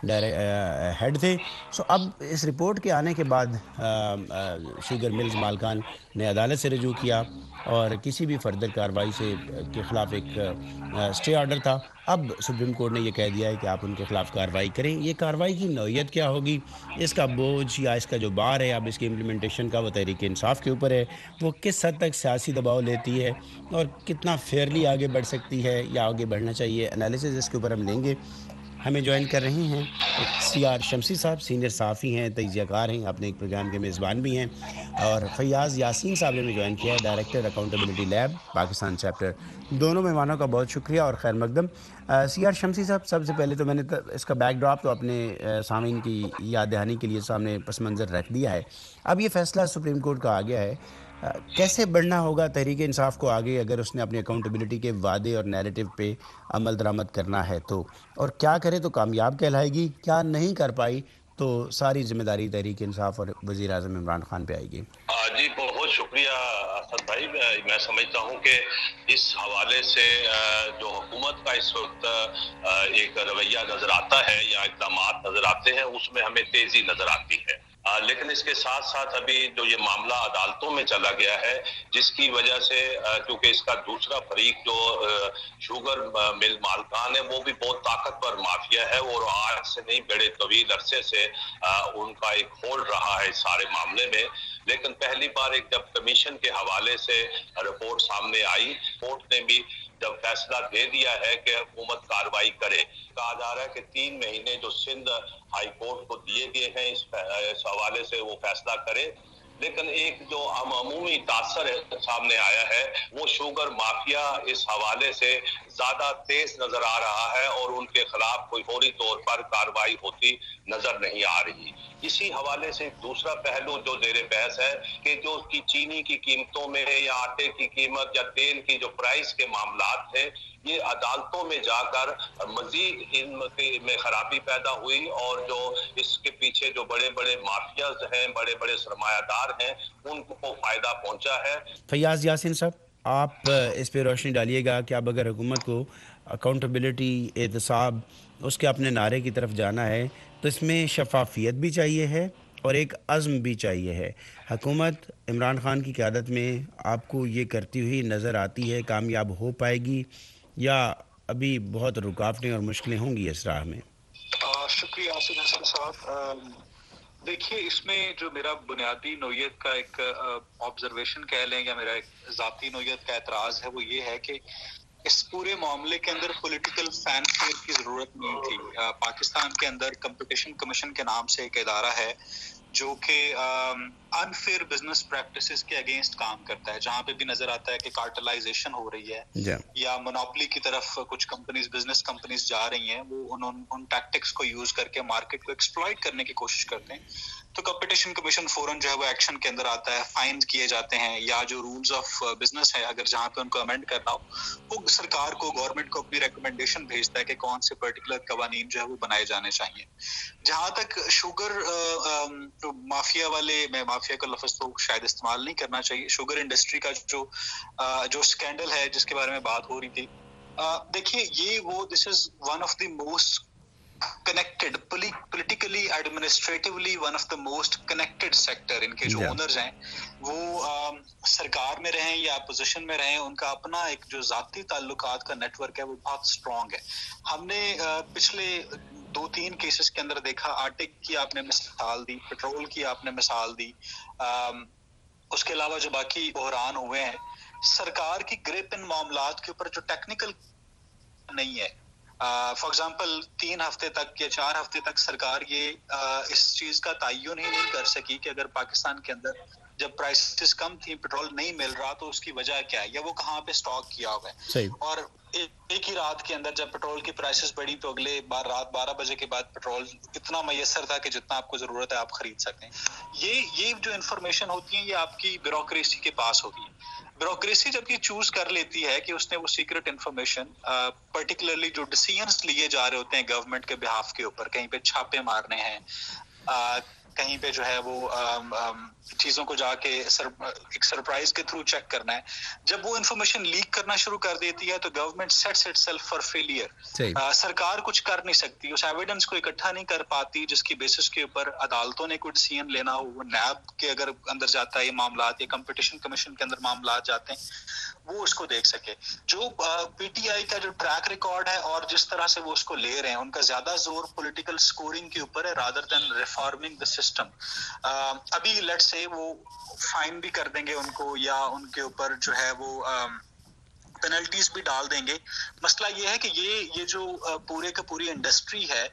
ہیڈ تھے۔ سو اب اس رپورٹ کے آنے کے بعد شوگر ملز مالکان نے عدالت سے رجوع کیا، اور کسی بھی فردر کارروائی سے کے خلاف ایک اسٹے آرڈر تھا۔ اب سپریم کورٹ نے یہ کہہ دیا ہے کہ آپ ان کے خلاف کارروائی کریں۔ یہ کارروائی کی نوعیت کیا ہوگی، اس کا بوجھ یا اس کا جو بار ہے اب اس کی امپلیمنٹیشن کا وہ تحریک انصاف کے اوپر ہے، وہ کس حد تک سیاسی دباؤ لیتی ہے اور کتنا فیئرلی آگے بڑھ سکتی ہے یا آگے بڑھنا چاہیے، انالیسز اس کے اوپر ہم لیں گے۔ ہمیں جوائن کر رہے ہیں سی آر شمسی صاحب، سینئر صحافی ہیں، تجزیہ کار ہیں، اپنے ایک پروگرام کے میزبان بھی ہیں، اور فیاض یاسین صاحب نے ہمیں جوائن کیا ہے، director accountability lab Pakistan chapter. دونوں مہمانوں کا بہت شکریہ اور خیر مقدم۔ سی آر شمسی صاحب، سب سے پہلے تو میں نے اس کا بیک ڈراپ تو اپنے سامعین کی یاد دہانی کے لیے سامنے پس منظر رکھ دیا ہے۔ اب یہ فیصلہ سپریم کورٹ کا آ گیا ہے، کیسے بڑھنا ہوگا تحریک انصاف کو آگے اگر اس نے اپنی اکاؤنٹیبلٹی کے وعدے اور نیریٹو پہ عمل درآمد کرنا ہے تو، اور کیا کرے تو کامیاب کہلائے گی، کیا نہیں کر پائی تو ساری ذمہ داری تحریک انصاف اور وزیر اعظم عمران خان پہ آئے گی؟ جی بہت شکریہ اسد بھائی، میں سمجھتا ہوں کہ اس حوالے سے جو حکومت کا اس وقت ایک رویہ نظر آتا ہے یا اقدامات نظر آتے ہیں، اس میں ہمیں تیزی نظر آتی ہے، لیکن اس کے ساتھ ساتھ ابھی جو یہ معاملہ عدالتوں میں چلا گیا ہے، جس کی وجہ سے کیونکہ اس کا دوسرا فریق جو شوگر مل مالکان ہے وہ بھی بہت طاقتور مافیا ہے، اور آج سے نہیں بڑے طویل عرصے سے ان کا ایک ہولڈ رہا ہے سارے معاملے میں۔ لیکن پہلی بار ایک جب کمیشن کے حوالے سے رپورٹ سامنے آئی، کورٹ نے بھی جب فیصلہ دے دیا ہے کہ حکومت کارروائی کرے، کہا جا رہا ہے کہ تین مہینے جو سندھ ہائی کورٹ کو دیے گئے ہیں اس حوالے سے وہ فیصلہ کرے۔ لیکن ایک جو عمومی تاثر سامنے آیا ہے وہ شوگر مافیا اس حوالے سے زیادہ تیز نظر آ رہا ہے، اور ان کے خلاف کوئی فوری طور پر کارروائی ہوتی نظر نہیں آ رہی۔ اسی حوالے سے دوسرا پہلو جو زیر بحث ہے کہ جو کی چینی کی قیمتوں میں یا آٹے کی قیمت یا تیل کی جو پرائس کے معاملات تھے، یہ عدالتوں میں جا کر مزید ان میں خرابی پیدا ہوئی، اور جو اس کے پیچھے جو بڑے بڑے مافیاز ہیں، بڑے بڑے سرمایہ دار ہیں، ان کو فائدہ پہنچا ہے۔ فیاض یاسین صاحب، آپ اس پہ روشنی ڈالیے گا کہ اب اگر حکومت کو اکاؤنٹیبلٹی، احتساب، اس کے اپنے نعرے کی طرف جانا ہے تو اس میں شفافیت بھی چاہیے ہے اور ایک عزم بھی چاہیے ہے۔ حکومت عمران خان کی قیادت میں آپ کو یہ کرتی ہوئی نظر آتی ہے، کامیاب ہو پائے گی یا ابھی بہت رکاوٹیں اور مشکلیں ہوں گی اس راہ میں؟ شکریہ آصف حسن صاحب۔ دیکھیے، اس میں جو میرا بنیادی نوعیت کا ایک آبزرویشن کہہ لیں یا میرا ایک ذاتی نوعیت کا اعتراض ہے، وہ یہ ہے کہ اس پورے معاملے کے اندر پولیٹیکل فین فیئر کی ضرورت نہیں تھی۔ پاکستان کے اندر کمپٹیشن کمیشن کے نام سے ایک ادارہ ہے جو کہ انفیئر بزنس پریکٹسز کے اگینسٹ کام کرتا ہے، جہاں پہ بھی نظر آتا ہے کہ کارٹلائزیشن ہو رہی ہے yeah. یا مونوپلی کی طرف کچھ کمپنیز بزنس کمپنیز جا رہی ہیں، وہ ان ان ٹیکٹکس کو یوز کر کے مارکیٹ کو ایکسپلائٹ کرنے کی کوشش کرتے ہیں، تو کمپٹیشن کمیشن فوراً جو ہے وہ ایکشن کے اندر آتا ہے، فائن کیے جاتے ہیں، یا جو رولز آف بزنس ہے اگر جہاں پہ ان کو امینڈ کرنا ہو، وہ سرکار کو، گورنمنٹ کو اپنی ریکمنڈیشن بھیجتا ہے کہ کون سے پرٹیکولر قوانین جو ہے وہ بنائے جانے چاہیے۔ جہاں تک شوگر مافیا والے، میں مافیا کا لفظ تو شاید استعمال نہیں کرنا چاہیے، شوگر انڈسٹری کا جو جو اسکینڈل ہے جس کے بارے میں بات ہو رہی تھی، دیکھیے یہ وہ this is one of the most connected, politically, administratively one of the most connected sector. इनके जो owners हैं वो uh, सरकार में रहें या अपोजिशन में रहें, उनका अपना एक जो जाती ताल्लुकात का नेटवर्क है वो बहुत स्ट्रॉन्ग है. हमने uh, पिछले दो तीन केसेस के अंदर देखा, आर्टिक की आपने मिसाल दी, पेट्रोल की आपने मिसाल दी, uh, उसके अलावा जो बाकी बहरान हुए हैं, सरकार की ग्रिप इन मामलात के ऊपर जो टेक्निकल नहीं है. फॉर uh, एग्जाम्पल तीन हफ्ते तक या चार हफ्ते तक सरकार ये uh, इस चीज का तयन ही नहीं कर सकी कि अगर पाकिस्तान के अंदर जब प्राइसेस कम थी, पेट्रोल नहीं मिल रहा, तो उसकी वजह क्या है या वो कहाँ पे स्टॉक किया हुआ है. और ए, एक ही रात के अंदर जब पेट्रोल की प्राइसेस बढ़ी तो अगले बार रात बारह बजे के बाद पेट्रोल इतना मैसर था कि जितना आपको जरूरत है आप खरीद सकें. ये ये जो इन्फॉर्मेशन होती है ये आपकी ब्यूरोक्रेसी के पास होती है. ब्यूरोक्रेसी जब ये चूज कर लेती है कि उसने वो सीक्रेट इन्फॉर्मेशन पर्टिकुलरली जो डिसीजंस लिए जा रहे होते हैं गवर्नमेंट के बिहाफ के ऊपर, कहीं पे छापे मारने हैं, uh, कहीं पे जो है वो um, um, चीजों को जाके सर, एक सरप्राइज के थ्रू चेक करना है, जब वो इन्फॉर्मेशन लीक करना शुरू कर देती है तो government sets itself for failure. सरकार कुछ कर नहीं सकती, उस एविडेंस को इकट्ठा नहीं कर पाती जिसकी बेसिस के ऊपर अदालतों ने कोई डिसीजन लेना हो. वो नैब के अगर अंदर जाता है ये मामला या कंपटीशन कमीशन के अंदर मामला जाते हैं, वो उसको देख सके. जो पीटीआई का जो ट्रैक रिकॉर्ड है और जिस तरह से वो उसको ले रहे हैं, उनका ज्यादा जोर पॉलिटिकल स्कोरिंग के ऊपर है rather than reforming the system. अभी लेट्स से वो फाइन भी कर देंगे उनको या उनके ऊपर जो है वो पेनल्टीज भी डाल देंगे. मसला ये है कि ये ये जो पूरे का पूरी इंडस्ट्री है,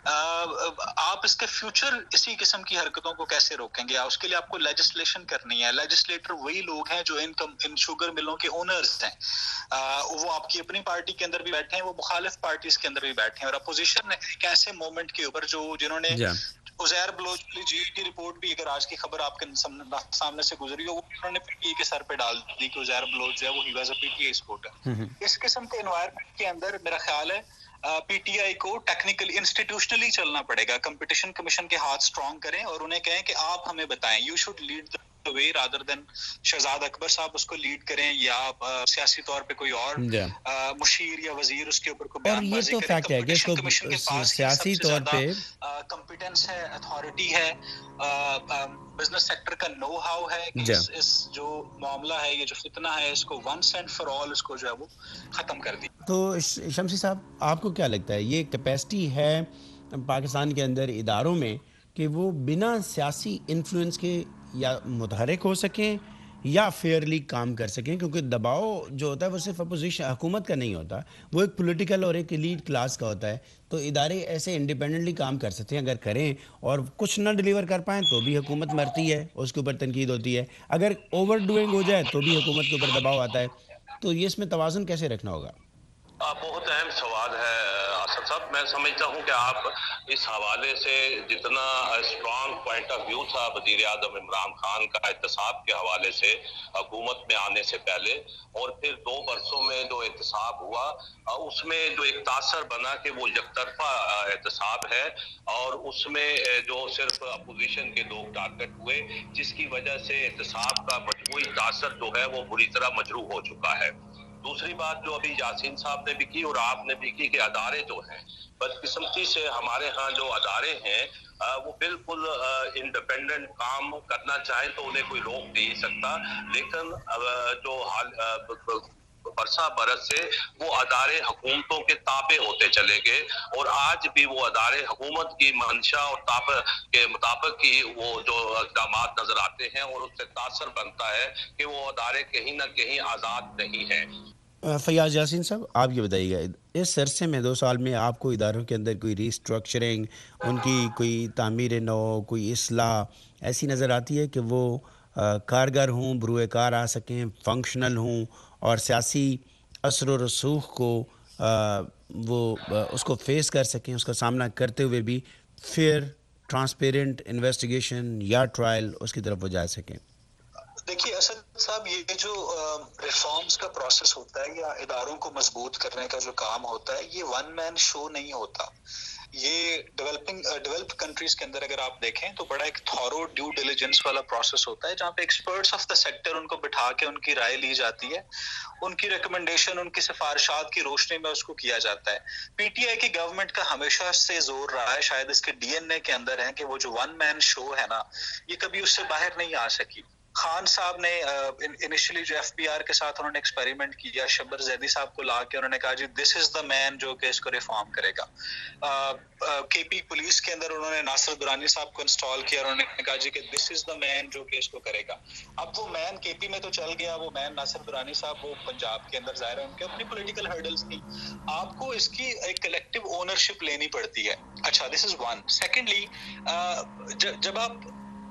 आप इसके फ्यूचर इसी किस्म की हरकतों को कैसे रोकेंगे? उसके लिए आपको लेजिस्लेशन करनी है. लेजिस्लेटर वही लोग हैं जो इन इन शुगर मिलों के ओनर्स हैं. वो आपकी अपनी पार्टी के अंदर भी बैठे हैं, वो मुखालिफ पार्टीज के अंदर भी बैठे हैं. और अपोजिशन एक ऐसे मोमेंट के ऊपर जो जिन्होंने उजैर बलोच की जीएटी रिपोर्ट भी, अगर आज की खबर आपके सामने से गुजरी हो, वो उन्होंने पीटीआई के सर पे डाल दी कि उजैर बलोच जो है वो ही वाज अ पीटीआई सपोर्टर. इस किस्म के एनवायरनमेंट के अंदर मेरा ख्याल है पीटीआई को टेक्निकली इंस्टीट्यूशनली चलना पड़ेगा. कंपटीशन कमीशन के हाथ स्ट्रॉन्ग करें और उन्हें कहें कि आप हमें बताएं, you should lead the way rather than Shahzad Akbar साहब उसको लीड करें या आ, सियासी तौर पे कोई और आ, मुशीर या वजीर उसके ऊपर को बयानबाजी करें. और ये तो फैक्ट है कि इसको कमीशन के पास सियासी तौर पे कॉम्पिटेंस है, अथॉरिटी है, बिजनेस सेक्टर का नो हाउ है कि इस, इस जो मामला है, ये जो फितना है, इसको वंस एंड फॉर ऑल इसको जो है वो खत्म कर दी. तो शमसी साहब, आपको क्या लगता है, ये कैपेसिटी है पाकिस्तान के अंदर इदारों में कि वो बिना सियासी इन्फ्लुएंस के या मुतहरिक हो सकें या फेयरली काम कर सकें? क्योंकि दबाव जो होता है वो सिर्फ अपोजिशन हुकूमत का नहीं होता, वो एक पॉलिटिकल और एक एलीट क्लास का होता है. तो इदारे ऐसे इंडिपेंडेंटली काम कर सकते हैं. अगर करें और कुछ ना डिलीवर कर पाएँ तो भी हुकूमत मरती है, उसके ऊपर तनकीद होती है. अगर ओवर डूइंग हो जाए तो भी हुकूमत के ऊपर दबाव आता है. तो ये इसमें तवाज़ुन कैसे रखना होगा? बहुत अहम सवाल है असद साहब. मैं समझता हूं कि आप इस हवाले से जितना स्ट्रॉन्ग पॉइंट ऑफ व्यू था वजीर आज़म इमरान खान का एहतसाब के हवाले से हुकूमत में आने से पहले, और फिर दो बरसों में जो एहतसाब हुआ उसमें जो एक तासर बना कि वो यकतरफा एहतसाब है और उसमें जो सिर्फ अपोजिशन के लोग टारगेट हुए, जिसकी वजह से एहतसाब का मजमूई तासर जो है वो बुरी तरह मजरूह हो चुका है. दूसरी बात जो अभी यासीन साहब ने भी की और आपने भी की कि अदारे जो हैं, बदकिस्मती से हमारे यहाँ जो अदारे हैं वो बिल्कुल इंडिपेंडेंट काम करना चाहें तो उन्हें कोई रोक नहीं सकता. लेकिन जो हाल बरसा बरस से वो अदारे हुकूमतों के ताबे होते चले गए और आज भी वो अदारे हुकूमत की मंशा और ताब के मुताबिक ही वो जो इक़दाम नजर आते हैं और उससे तासर बनता है कि वो अदारे कहीं ना कहीं आज़ाद नहीं है. फयाज यासीन साहब, आप ये बताइएगा, इस अरसे में दो साल में आपको इदारों के अंदर कोई रीस्ट्रक्चरिंग, उनकी कोई तामीर नौ, कोई इस्लाह ऐसी नज़र आती है कि वो कारगर हों, बरूए कार आ सकें, फंक्शनल हों और सियासी असर व रसूख को आ, वो आ, उसको फेस कर सकें, उसका सामना करते हुए भी फेयर ट्रांसपेरेंट इन्वेस्टिगेशन या ट्रायल उसकी तरफ वो जा सकें? देखिए असद साहब, ये जो रिफॉर्म्स का प्रोसेस होता है या इदारों को मजबूत करने का जो काम होता है, ये वन मैन शो नहीं होता. یہ ڈیولپنگ ڈیولپ کنٹریز کے اندر اگر آپ دیکھیں تو بڑا ایک تھورو ڈیو ڈیلیجنس والا پروسیس ہوتا ہے جہاں پہ ایکسپرٹس آف دا سیکٹر ان کو بٹھا کے ان کی رائے لی جاتی ہے, ان کی ریکمنڈیشن ان کی سفارشات کی روشنی میں اس کو کیا جاتا ہے. پی ٹی آئی کی گورنمنٹ کا ہمیشہ سے زور رہا ہے, شاید اس کے ڈی این اے کے اندر ہے کہ وہ جو ون مین شو ہے نا یہ کبھی اس سے باہر نہیں آ سکی. خان صاحب نے انیشلی جو ایف بی آر کے ساتھ انہوں نے ایکسپیریمنٹ کیا, شبر زیدی صاحب کو لا کے انہوں نے کہا جی دس از دا مین جو کہ اس کو ریفارم کرے گا. کے پی پولیس کے اندر انہوں نے ناصر درانی صاحب کو انسٹال کیا, انہوں نے کہا جی کہ دس از دا مین جو کہ اس کو کرے گا. اب وہ مین کے پی میں تو چل گیا, وہ مین ناصر درانی صاحب وہ پنجاب کے اندر ظاہر ہے ان کے اپنی پولیٹیکل ہرڈلز تھی. آپ کو اس کی ایک کلیکٹیو اونرشپ لینی پڑتی ہے. اچھا دس از ون. سیکنڈلی جب آپ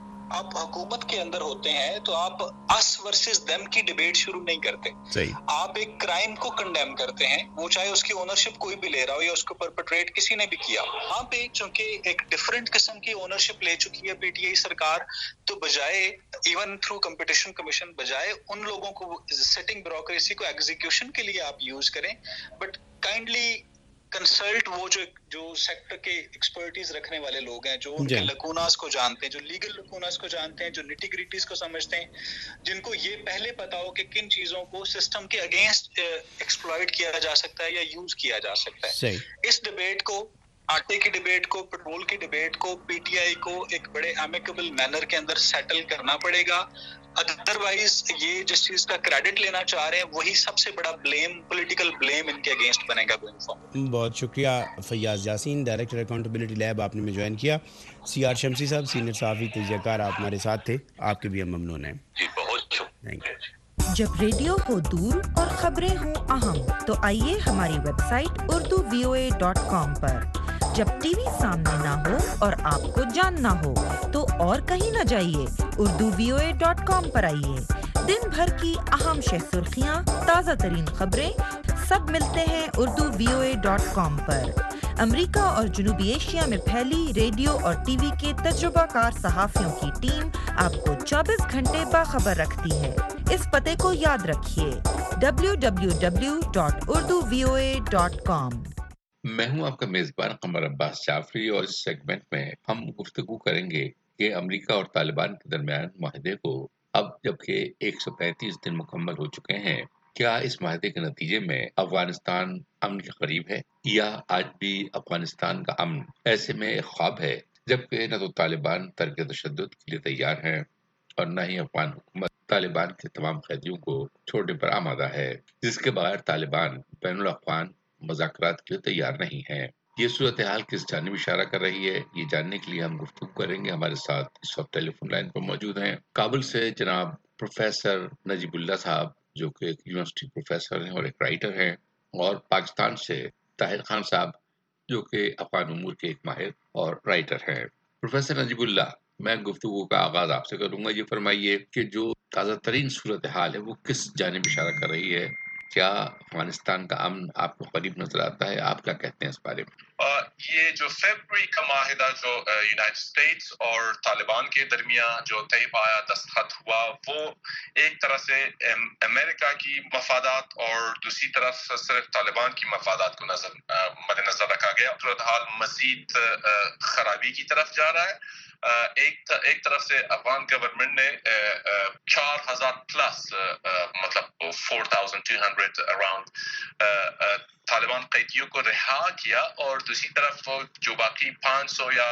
آپ حکومت کے اندر ہوتے ہیں تو آپ اس ورسز دیم کی ڈیبیٹ شروع نہیں کرتے. صحیح. آپ ایک کرائم کو کنڈیم کرتے ہیں, وہ چاہے اس کی اونرشپ کوئی بھی لے رہا ہو یا اس کو پرپٹریٹ کسی نے بھی کیا. وہاں پہ چونکہ ایک ڈفرینٹ قسم کی اونرشپ لے چکی ہے پی ٹی آئی سرکار, تو بجائے ایون تھرو کمپٹیشن کمیشن بجائے ان لوگوں کو سیٹنگ بیوروکریسی کو ایگزیکیوشن کے لیے آپ یوز کریں, بٹ کائنڈلی کنسلٹ وہ جو جو سیکٹر کے ایکسپرٹیز رکھنے والے لوگ ہیں, جو ان کے لکوناز کو جانتے ہیں, جو لیگل لکوناز کو جانتے ہیں, جو نیٹی گریٹیز کو سمجھتے ہیں, جن کو یہ پہلے پتا ہو کہ کن چیزوں کو سسٹم کے اگینسٹ ایکسپلائٹ کیا جا سکتا ہے یا یوز کیا جا سکتا ہے. اس ڈیبیٹ کو, آٹے کی ڈیبیٹ کو, پیٹرول کی ڈیبیٹ کو پی ٹی آئی کو ایک بڑے ایمیکیبل مینر کے اندر سیٹل کرنا پڑے گا. ادروائز یہ جس چیز کا کریڈٹ لینا چاہ رہے ہیں وہی سب سے بڑا بلیم, پولیٹیکل بلیم ان کے اگینسٹ بنے گا گوئنگ فارورڈ. بہت شکریہ Fayyaz Yasin, director accountability lab, آپ نے میں جوائن کیا. سی آر شمسی صاحب, سینئر صحافی تجزیہ کار, آپ ہمارے ساتھ تھے, آپ کے بھی ہم ممنون ہیں. جی بہت شکریہ. جب ریڈیو ہو دور اور خبریں ہوں اہم تو آئیے ہماری website Urdu V O A dot com پر. جب ٹی وی سامنے نہ ہو اور آپ کو جاننا ہو تو اور کہیں نہ جائیے, Urdu V O A dot com پر آئیے. دن بھر کی اہم شہ سرخیاں, تازہ ترین خبریں سب ملتے ہیں Urdu V O A dot com پر. امریکہ اور جنوبی ایشیا میں پھیلی ریڈیو اور ٹی وی کے تجربہ کار صحافیوں کی ٹیم آپ کو چوبیس گھنٹے باخبر رکھتی ہے. اس پتے کو یاد رکھیے, W W W dot Urdu V O A dot com. میں ہوں آپ کا میزبان قمر عباس جعفری, اور اس سیگمنٹ میں ہم گفتگو کریں گے کہ امریکہ اور طالبان کے درمیان معاہدے کو اب جبکہ ایک سو پینتیس دن مکمل ہو چکے ہیں, کیا اس معاہدے کے نتیجے میں افغانستان امن کے قریب ہے یا آج بھی افغانستان کا امن ایسے میں ایک خواب ہے, جبکہ نہ تو طالبان ترک تشدد کے لیے تیار ہیں اور نہ ہی افغان حکومت طالبان کے تمام قیدیوں کو چھوڑنے پر آمادہ ہے, جس کے بغیر طالبان بین الاقوام مذاکرات کے لیے تیار نہیں ہیں. یہ صورتحال کس جانب اشارہ کر رہی ہے, یہ جاننے کے لیے ہم گفتگو کریں گے. ہمارے ساتھ اس وقت ٹیلی فون لائن پر موجود ہیں کابل سے جناب پروفیسر نجیب اللہ صاحب, جو کہ ایک یونیورسٹی پروفیسر ہیں اور ایک رائٹر ہیں, اور پاکستان سے طاہر خان صاحب, جو کہ افغان امور کے ایک ماہر اور رائٹر ہیں. پروفیسر نجیب اللہ, میں گفتگو کا آغاز آپ سے کروں گا. یہ فرمائیے کہ جو تازہ ترین صورتحال ہے وہ کس جانب اشارہ کر رہی ہے, کیا افغانستان کا امن آپ کو قریب نظر آتا ہے, آپ کیا کہتے ہیں اس بارے میں؟ یہ جو فیبرری کا معاہدہ جو یونائٹڈ اسٹیٹس اور طالبان کے درمیان جو طے پایا, دستخط ہوا, وہ ایک طرح سے امریکہ کی مفادات اور دوسری طرف صرف طالبان کی مفادات کو نظر مد نظر رکھا گیا. صورتحال مزید خرابی کی طرف جا رہا ہے. ایک ایک طرف سے افغان گورنمنٹ نے چار ہزار پلس مطلب four thousand two hundred around طالبان قیدیوں کو رہا کیا, اور دوسری طرف جو باقی پانچ سو یا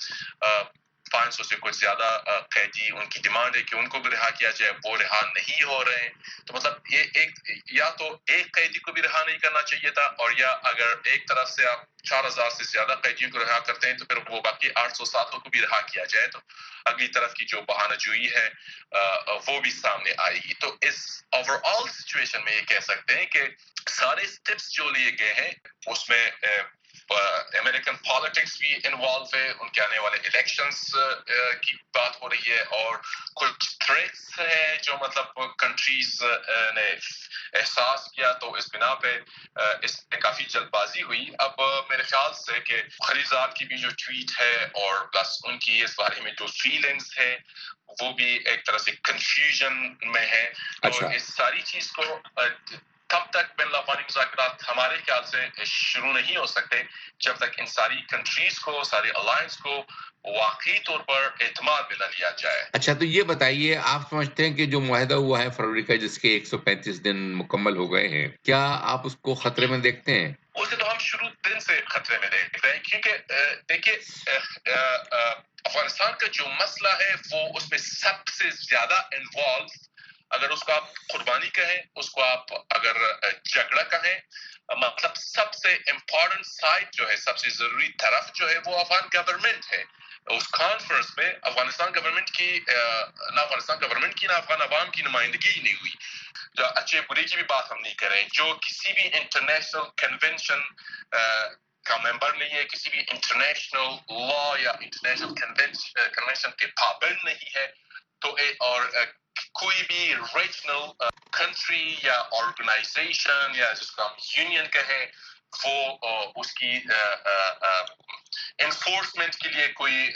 پانچ سو سے کچھ زیادہ قیدی, ان کی ڈیمانڈ ہے کہ ان کو بھی رہا کیا جائے, وہ رہا نہیں ہو رہے ہیں. تو مطلب یہ ایک یا تو ایک قیدی کو بھی رہا نہیں کرنا چاہیے تھا, اور یا اگر ایک طرف سے آپ چار ہزار سے زیادہ قیدیوں کو رہا کرتے ہیں تو پھر وہ باقی آٹھ سو ساتوں کو بھی رہا کیا جائے, تو اگلی طرف کی جو بہانہ جوئی ہے وہ بھی سامنے آئے گی. تو اس اوور آل سچویشن میں یہ کہہ سکتے ہیں کہ سارے اسٹیپس جو لیے گئے ہیں اس میں امریکن پالیٹکس بھی انوالو ہے, ان کے آنے والے الیکشنز کی بات ہو رہی ہے, اور کچھ تھریٹس ہیں جو مطلب کنٹریز نے احساس کیا, تو اس بنا پہ اس میں کافی جلد بازی ہوئی. اب میرے خیال سے کہ خلیزاد کی بھی جو ٹویٹ ہے اور پلس ان کی اس بارے میں جو فیلنگز ہے وہ بھی ایک طرح سے کنفیوژن میں ہے. تو اس ساری چیز کو تب تک بین الاقوامی مذاکرات ہمارے خیال سے شروع نہیں ہو سکتے جب تک ان ساری کنٹریز کو, ساری الائنس کو واقعی طور پر اعتماد میں نہ لیا جائے. اچھا تو یہ بتائیے, آپ سمجھتے ہیں کہ جو معاہدہ ہوا ہے فروری کا, جس کے ایک سو پینتیس دن مکمل ہو گئے ہیں, کیا آپ اس کو خطرے میں دیکھتے ہیں؟ اسے تو ہم شروع دن سے خطرے میں دیکھتے ہیں, کیونکہ دیکھیے افغانستان کا جو مسئلہ ہے وہ اس میں سب سے زیادہ انوالو, اگر اس کو آپ قربانی کہیں, اس کو آپ اگر جھگڑا کہیں, مطلب سب سے امپورٹنٹ سائٹ جو ہے, سب سے ضروری طرف جو ہے وہ افغان گورنمنٹ ہے. اس کانفرنس میں افغانستان گورنمنٹ کی نہ افغانستان گورنمنٹ کی نہ افغان عوام کی نمائندگی ہی نہیں ہوئی. جو اچھے برے کی بھی بات ہم نہیں کریں, جو کسی بھی انٹرنیشنل کنونشن کا ممبر نہیں ہے, کسی بھی انٹرنیشنل لا یا انٹرنیشنل کنونشن کے پابند نہیں ہے, تو اور کوئی بھی ریجنل کنٹری یا آرگنائزیشن یا جس کو ہم یونین کہیں, وہ اس کی انفورسمنٹ کے لیے کوئی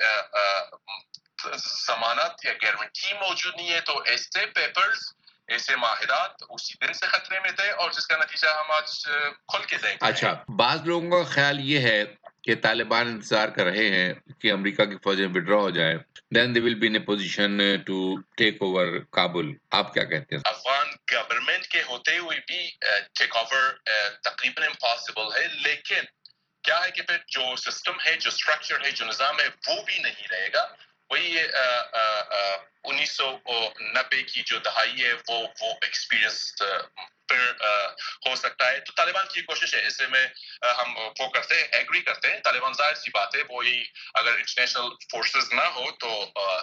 ضمانت یا گارنٹی موجود نہیں ہے. تو ایسے پیپرز, ایسے معاہدات اسی دن سے خطرے میں تھے, اور جس کا نتیجہ ہم آج کھل کے دیکھ رہے ہیں. اچھا, بعض لوگوں کا خیال یہ ہے کہ طالبان انتظار کر رہے ہیں کہ امریکہ کی فوجیں وڈرا ہو جائیں, then they will be in a position to take over Kabul. آپ کیا کہتے ہیں؟ افغان گورنمنٹ کے ہوتے ہوئے بھی ٹیک اوور تقریباً امپاسبل ہے, لیکن کیا ہے کہ پھر جو سسٹم ہے, جو اسٹرکچر ہے, جو نظام ہے, وہ بھی نہیں رہے گا. وہی انیس سو نبے کی جو دہائی ہے وہ وہ ایکسپیرئنس پھر ہو سکتا ہے. تو طالبان کی کوشش ہے, اس سے میں ہم وہ کرتے ہیں, ایگری کرتے ہیں. طالبان ظاہر سی بات ہے, وہی اگر انٹرنیشنل فورسز نہ ہو تو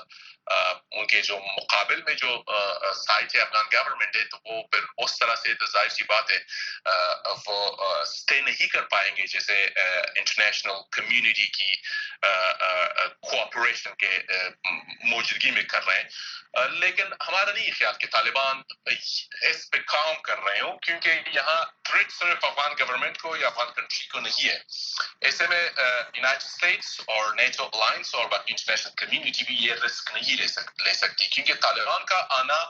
ان کے جو مقابل میں جو سائٹ ہے افغان گورنمنٹ ہے, تو وہ پھر اس طرح سے ظاہر سی بات ہے وہ اسٹے نہیں کر پائیں گے جیسے انٹرنیشنل کمیونٹی کی کوآپریشن کے موجودگی میں کر رہے ہیں. لیکن ہمارا نہیں خیال کہ طالبان اس پہ کام کر رہے ہوں, کیونکہ یہاں تھریٹ صرف افغان گورنمنٹ کو یا افغان کنٹری کو نہیں ہے. ایسے میں یونائٹڈ اسٹیٹس اور نیٹو الائنس اور باقی انٹرنیشنل کمیونٹی بھی یہ رسک نہیں لے سک لے سکتی, کیونکہ طالبان کا آنا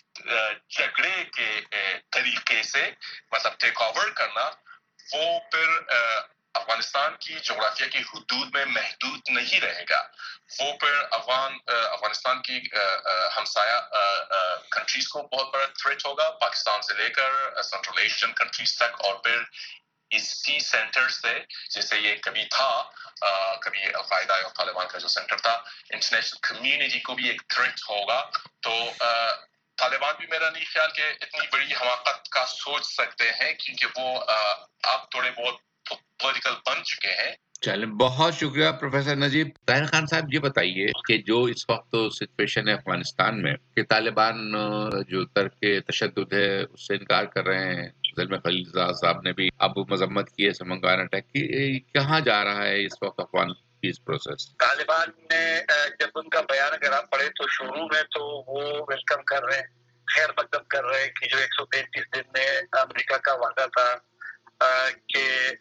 جھگڑے کے طریقے سے, مطلب ٹیک اوور کرنا, وہ پھر افغانستان کی جغرافیہ کی حدود میں محدود نہیں رہے گا. وہ پھر افغان افغانستان کی ہمسایہ کنٹریز کو بہت بڑا تھریٹ ہوگا, پاکستان سے لے کر سینٹرل ایشین کنٹریز تک, اور پھر اسی سینٹر سے, جیسے یہ کبھی تھا, کبھی القاعدہ اور طالبان کا جو سینٹر تھا, انٹرنیشنل کمیونٹی کو بھی ایک تھریٹ ہوگا. تو طالبان بھی میرا نہیں خیال کہ اتنی بڑی حماقت کا سوچ سکتے ہیں, کیونکہ وہ اب تھوڑے بہت پولیٹیکل بن چکے ہیں. چلیں, بہت شکریہ پروفیسر نجیب. طاہر خان صاحب یہ بتائیے کہ جو اس وقت سچویشن ہے افغانستان میں, کہ طالبان جو ترک تشدد ہے اس سے انکار کر رہے ہیں, زلمے خلیلزاد صاحب نے بھی اب مذمت کی ہے سمنگان اٹیک کی, کہاں جا رہا ہے اس وقت افغان پیس پروسیس؟ طالبان نے جب ان کا بیان اگر آپ پڑھے تو شروع میں تو وہ ویلکم کر رہے ہیں, خیر مقدم کر رہے ہیں کہ جو ایک سو پینتیس دن میں امریکہ کا وعدہ تھا کہ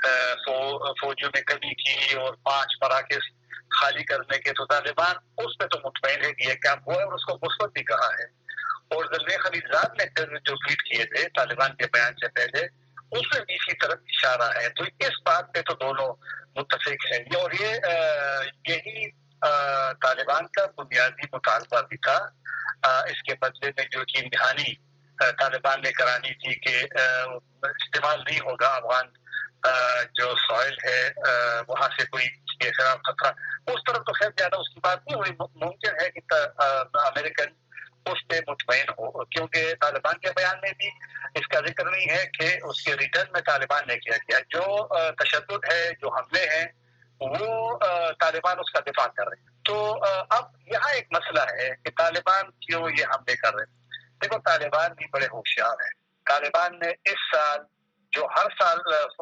فوجوں میں کمی کی اور پانچ مراکز خالی کرنے کے, تو طالبان اس پہ تو مطمئن ہے کہ یہ کام ہوا ہے اور اس کو مثبت بھی کہا ہے. اور زلمے خلیلزاد نے پھر جو ٹویٹ کیے تھے طالبان کے بیان سے پہلے, اس میں بھی اسی طرف اشارہ ہے. تو اس بات پہ تو دونوں متفق ہیں, اور یہ یہی طالبان کا بنیادی مطالبہ بھی تھا. اس کے بدلے میں جو کہ امتحانی طالبان نے کرانی تھی کہ استعمال نہیں ہوگا افغان جو سوائل ہے وہاں سے کوئی کے خلاف خطرہ, اس طرف تو خیر زیادہ اس کی بات نہیں ہوئی. ممکن ہے کہ امریکن اس پہ مطمئن ہو, کیونکہ طالبان کے بیان میں بھی اس کا ذکر نہیں ہے کہ اس کے ریٹرن میں طالبان نے کیا کیا. جو تشدد ہے, جو حملے ہیں, وہ طالبان اس کا دفاع کر رہے ہیں. تو اب یہاں ایک مسئلہ ہے کہ طالبان کیوں یہ حملے کر رہے ہیں. دیکھو, طالبان بھی بڑے ہوشیار ہیں. طالبان نے اس سال جو ہر سال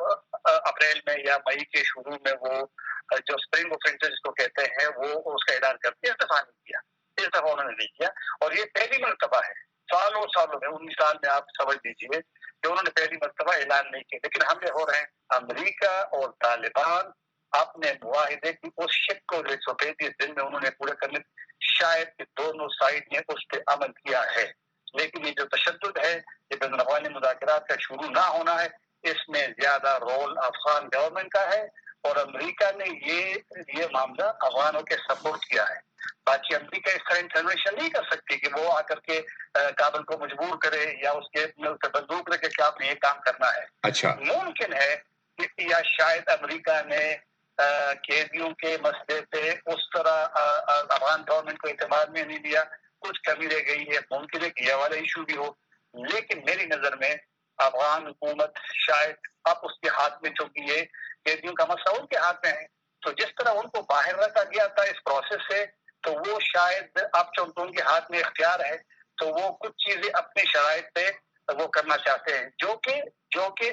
اپریل میں یا مئی کے شروع میں وہ جو اسپرنگ آفنسز کو کہتے ہیں وہ اس کا اعلان کرتے ہیں, اس دفعہ نہیں کیا. اس دفعہ انہوں نے نہیں کیا, اور یہ پہلی مرتبہ ہے سالوں سالوں میں, انیس سال میں آپ سمجھ لیجیے کہ انہوں نے پہلی مرتبہ اعلان نہیں کیا. لیکن حملے ہو رہے ہیں. امریکہ اور طالبان اپنے معاہدے کی اس شک کو ایک سو پینتیس دن میں انہوں نے پورا کرنے, شاید دونوں سائڈ نے اس پہ عمل کیا ہے. لیکن یہ جو تشدد ہے, یہ بین الاقوامی مذاکرات کا شروع نہ ہونا ہے، اس میں زیادہ رول افغان گورنمنٹ کا ہے، اور امریکہ نے یہ یہ معاملہ افغانوں کے سپورٹ کیا ہے. باقی امریکہ اس طرح انٹرونیشن نہیں کر سکتی کہ وہ آ کر کے کابل کو مجبور کرے یا اس کے بندوق رکھے کہ آپ نے یہ کام کرنا ہے. اچھا، ممکن ہے کہ یا شاید امریکہ نے قیدیوں کے مسئلے پہ اس طرح افغان گورنمنٹ کو اعتماد میں نہیں دیا، کچھ کمی رہ گئی ہے، ممکن ہے کہ یہ والا ایشو بھی ہو. لیکن میری نظر میں افغان حکومت شاید اب اس کے ہاتھ میں، چونکہ یہ قیدیوں کا مسئلہ ان کے ہاتھ میں ہے، تو جس طرح ان کو باہر رکھا گیا تھا اس پروسیس سے، تو وہ شاید اب چونکہ ان کے ہاتھ میں اختیار ہے تو وہ کچھ چیزیں اپنی شرائط پہ وہ کرنا چاہتے ہیں، جو کہ جو کہ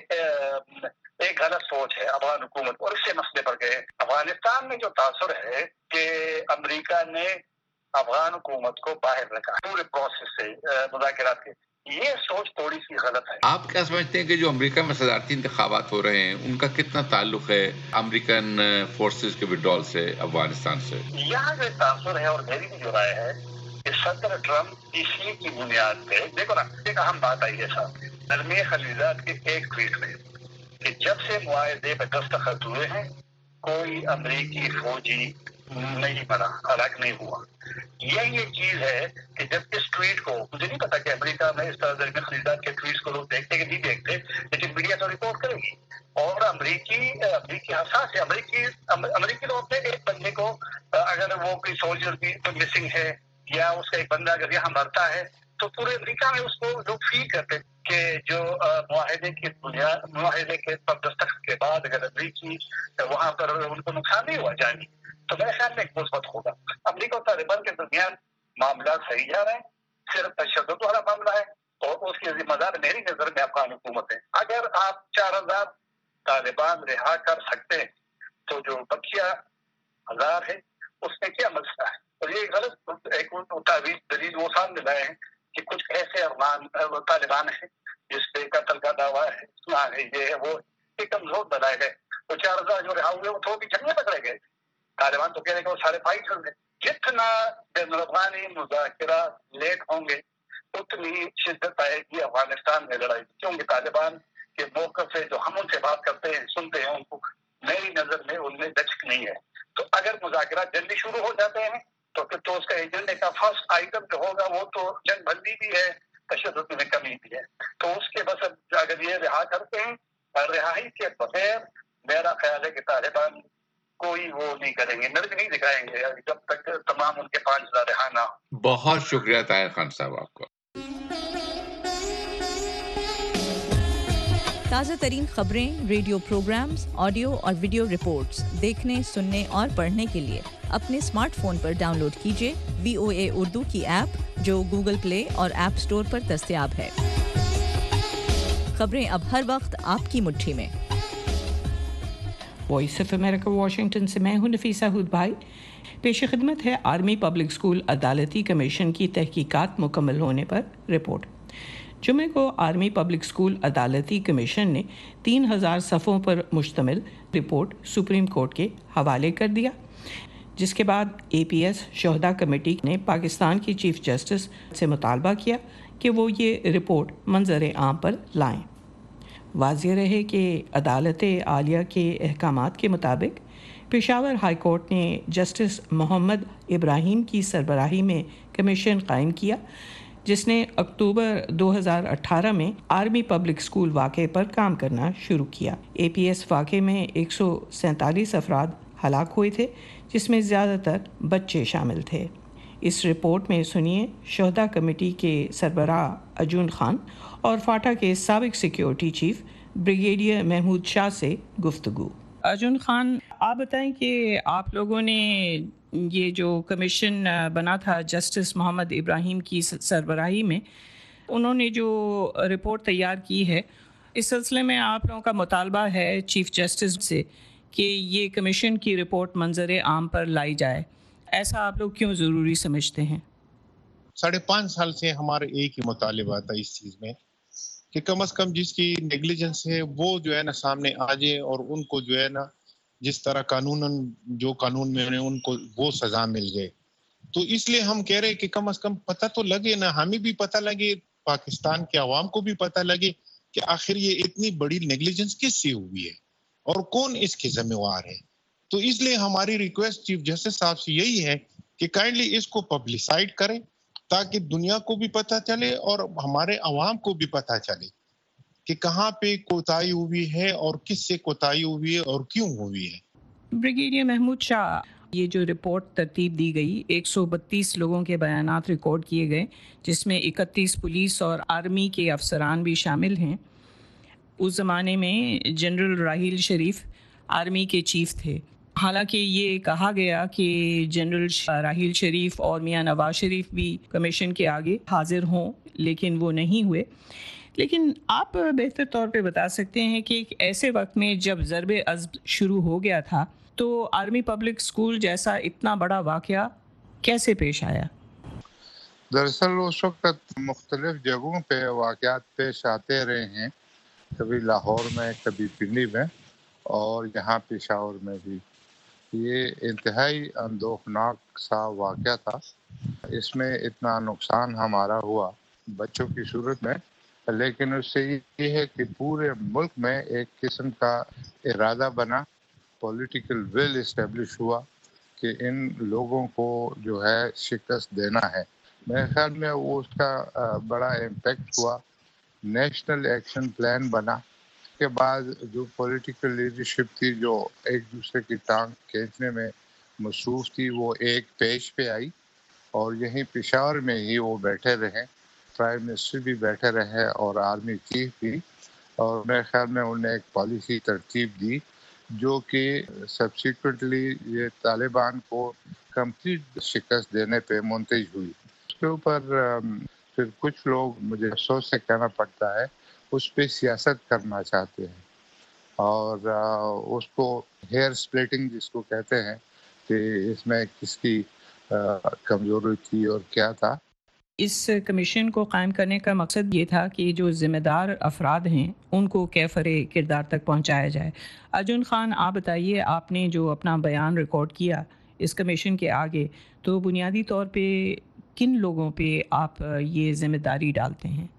ایک غلط سوچ ہے افغان حکومت، اور اس سے مسئلے پر گئے. افغانستان میں جو تاثر ہے کہ امریکہ نے افغان حکومت کو باہر رکھا پورے پروسیس سے مذاکرات کے، یہ سوچ تھوڑی سی غلط ہے. آپ کیا سمجھتے ہیں کہ جو امریکہ میں صدارتی انتخابات ہو رہے ہیں ان کا کتنا تعلق ہے امریکن فورسز کے وڈرال سے افغانستان سے؟ یہاں جو تاثر ہے، اور میری بھی جو رائے ہے کہ صدر ٹرمپ اسی کی بنیاد پہ، دیکھو نا ایک اہم بات آئی ہے صاحب درمیان خلیجات کے ایک ٹویٹ میں کہ جب سے معاہدے پہ دستخط ہوئے ہیں کوئی امریکی فوجی نہیں مرا، ہلاک نہیں ہوا. یہی یہ چیز ہے کہ جب اس ٹویٹ کو، مجھے نہیں پتا کہ امریکہ میں اس طرح درمیان خلیجات کے ٹویٹس کو لوگ دیکھتے کہ نہیں دیکھتے، لیکن میڈیا تو رپورٹ کرے گی. اور امریکی امریکی حساس ہے، امریکی امریکی لوگ اپنے ایک بندے کو اگر وہ کوئی سولجر بھی مسنگ ہے یا اس کا ایک بندہ اگر یہاں مرتا ہے تو پورے امریکہ میں اس کو لوگ فیل کرتے کہ جو معاہدے کی بنیاد معاہدے کے پر دستخط کے بعد اگر امریکی وہاں پر ان کو نقصان نہیں ہوا جائے گی تو میرے خیال میں ایک مثبت ہوگا. امریکہ اور طالبان کے درمیان معاملات صحیح جا رہے ہیں، صرف تشدد والا معاملہ ہے اور اس کی ذمہ دار میری نظر میں افغان حکومت ہے. اگر آپ چار ہزار طالبان رہا کر سکتے ہیں تو جو بقیہ ہزار ہے اس میں کیا مسئلہ ہے؟ اور یہ غلط ایک تعویذ دلیل وہ سامنے لائے ہیں کہ کچھ ایسے افغان طالبان ہیں جس پہ قتل کا دعویٰ ہے، یہ وہ ایک کمزور بنائے گئے. تو چار ہزار جو رہا ہوئے وہ تو بھی جنگیں پکڑے گئے. طالبان تو کہہ رہے کہ وہ سارے فائٹ کر گئے. جتنا بین الاقوامی مذاکرات لیٹ ہوں گے اتنی شدت آئے گی افغانستان میں لڑائی، کیونکہ طالبان کے موقف سے جو ہم ان سے بات کرتے ہیں سنتے ہیں ان کو میری نظر میں ان میں دچک نہیں ہے. تو اگر مذاکرات جلدی شروع ہو جاتے ہیں تو پھر تو اس کا ایجنڈے کا فرسٹ آئٹم جو ہوگا وہ تو جنگ بندی بھی ہے، تشدد میں کمی بھی ہے. تو اس کے بس اگر یہ رہا کرتے ہیں، رہائی کے بغیر میرا خیال ہے کہ طالبان کوئی وہ نہیں کریں گے، نرمی نہیں دکھائیں گے جب تک تمام ان کے پانچ ہزار رہا نہ ہو. بہت شکریہ طاہر خان صاحب آپ کو. تازہ ترین خبریں، ریڈیو پروگرامز، آڈیو اور ویڈیو رپورٹس دیکھنے، سننے اور پڑھنے کے لیے اپنے اسمارٹ فون پر ڈاؤن لوڈ کیجیے وی او اے اردو کی ایپ جو گوگل پلے اور ایپ سٹور پر دستیاب ہے. خبریں اب ہر وقت آپ کی مٹھی میں. وائس آف امریکہ واشنگٹن سے میں ہوں نفیسہ ہود بھائی. پیش خدمت ہے آرمی پبلک اسکول عدالتی کمیشن کی تحقیقات مکمل ہونے پر رپورٹ. جمعے کو آرمی پبلک اسکول عدالتی کمیشن نے تین ہزار صفحوں پر مشتمل رپورٹ سپریم کورٹ کے حوالے کر دیا، جس کے بعد اے پی ایس شہدا کمیٹی نے پاکستان کی چیف جسٹس سے مطالبہ کیا کہ وہ یہ رپورٹ منظر عام پر لائیں. واضح رہے کہ عدالت عالیہ کے احکامات کے مطابق پشاور ہائی کورٹ نے جسٹس محمد ابراہیم کی سربراہی میں کمیشن قائم کیا، جس نے اکتوبر دو ہزار اٹھارہ میں آرمی پبلک اسکول واقعے پر کام کرنا شروع کیا. اے پی ایس واقعے میں ایک سو سینتالیس افراد ہلاک ہوئے تھے، جس میں زیادہ تر بچے شامل تھے. اس رپورٹ میں سنیے شہدا کمیٹی کے سربراہ ارجن خان اور فاٹا کے سابق security chief brigadier Mahmood Shah سے گفتگو. ارجن خان، آپ بتائیں کہ آپ لوگوں نے یہ جو کمیشن بنا تھا جسٹس محمد ابراہیم کی سربراہی میں، انہوں نے جو رپورٹ تیار کی ہے، اس سلسلے میں آپ لوگوں کا مطالبہ ہے چیف جسٹس سے کہ یہ کمیشن کی رپورٹ منظر عام پر لائی جائے. ایسا آپ لوگ کیوں ضروری سمجھتے ہیں؟ ساڑھے پانچ سال سے ہمارا ایک ہی مطالبہ تھا اس چیز میں کہ کم از کم جس کی نیگلیجنس ہے وہ جو ہے نا سامنے آ جائے اور ان کو جو ہے نا جس طرح قانوناً جو قانون میں ان کو وہ سزا مل جائے. تو اس لیے ہم کہہ رہے کہ کم از کم پتہ تو لگے نا، ہمیں بھی پتہ لگے، پاکستان کے عوام کو بھی پتہ لگے کہ آخر یہ اتنی بڑی نیگلیجنس کس سے ہوئی ہے اور کون اس کے ذمہ دار ہے. تو اس لیے ہماری ریکویسٹ چیف جسٹس صاحب سے یہی ہے کہ کائنڈلی اس کو پبلسائڈ کریں تاکہ دنیا کو بھی پتہ چلے اور ہمارے عوام کو بھی پتہ چلے کہ کہاں پہ کوتاہی ہوئی ہے اور کس سے کوتاہی ہوئی ہے اور کیوں ہوئی ہے. بریگیڈیئر محمود شاہ، یہ جو رپورٹ ترتیب دی گئی، ایک سو بتیس لوگوں کے بیانات ریکارڈ کیے گئے، جس میں اکتیس پولیس اور آرمی کے افسران بھی شامل ہیں. اس زمانے میں جنرل راحیل شریف آرمی کے چیف تھے. حالانکہ یہ کہا گیا کہ جنرل راحیل شریف اور میاں نواز شریف بھی کمیشن کے آگے حاضر ہوں، لیکن وہ نہیں ہوئے. لیکن آپ بہتر طور پہ بتا سکتے ہیں کہ ایک ایسے وقت میں جب ضرب عضب شروع ہو گیا تھا تو آرمی پبلک اسکول جیسا اتنا بڑا واقعہ کیسے پیش آیا؟ دراصل اس وقت مختلف جگہوں پہ واقعات پیش آتے رہے ہیں، کبھی لاہور میں، کبھی پنڈی میں اور یہاں پشاور میں بھی. یہ انتہائی اندوہناک سا واقعہ تھا. اس میں اتنا نقصان ہمارا ہوا بچوں کی صورت میں، لیکن اس سے یہ ہے کہ پورے ملک میں ایک قسم کا ارادہ بنا، پولیٹیکل ول اسٹیبلش ہوا کہ ان لوگوں کو جو ہے شکست دینا ہے. میرے خیال میں وہ اس کا بڑا امپیکٹ ہوا. نیشنل ایکشن پلان بنا. اس کے بعد جو پولیٹیکل لیڈرشپ تھی جو ایک دوسرے کی ٹانگ کھینچنے میں مصروف تھی، وہ ایک پیج پہ آئی اور یہیں پشاور میں ہی وہ بیٹھے رہے. پرائم منسٹر بھی بیٹھے رہے اور آرمی چیف بھی، اور میرے خیال میں انہوں نے ایک پالیسی ترتیب دی جو کہ سبسیکوئنٹلی یہ طالبان کو کمپلیٹ شکست دینے پہ منتج ہوئی. اس کے اوپر پھر کچھ لوگ، مجھے افسوس سے کہنا پڑتا ہے، اس پہ سیاست کرنا چاہتے ہیں اور اس کو ہیئر سپلٹنگ جس کو کہتے ہیں کہ اس میں کس کی کمزوری تھی اور کیا تھا. اس کمیشن کو قائم کرنے کا مقصد یہ تھا کہ جو ذمہ دار افراد ہیں ان کو کیفر کردار تک پہنچایا جائے. ارجن خان، آپ بتائیے، آپ نے جو اپنا بیان ریکارڈ کیا اس کمیشن کے آگے، تو بنیادی طور پہ کن لوگوں پہ آپ یہ ذمہ داری ڈالتے ہیں؟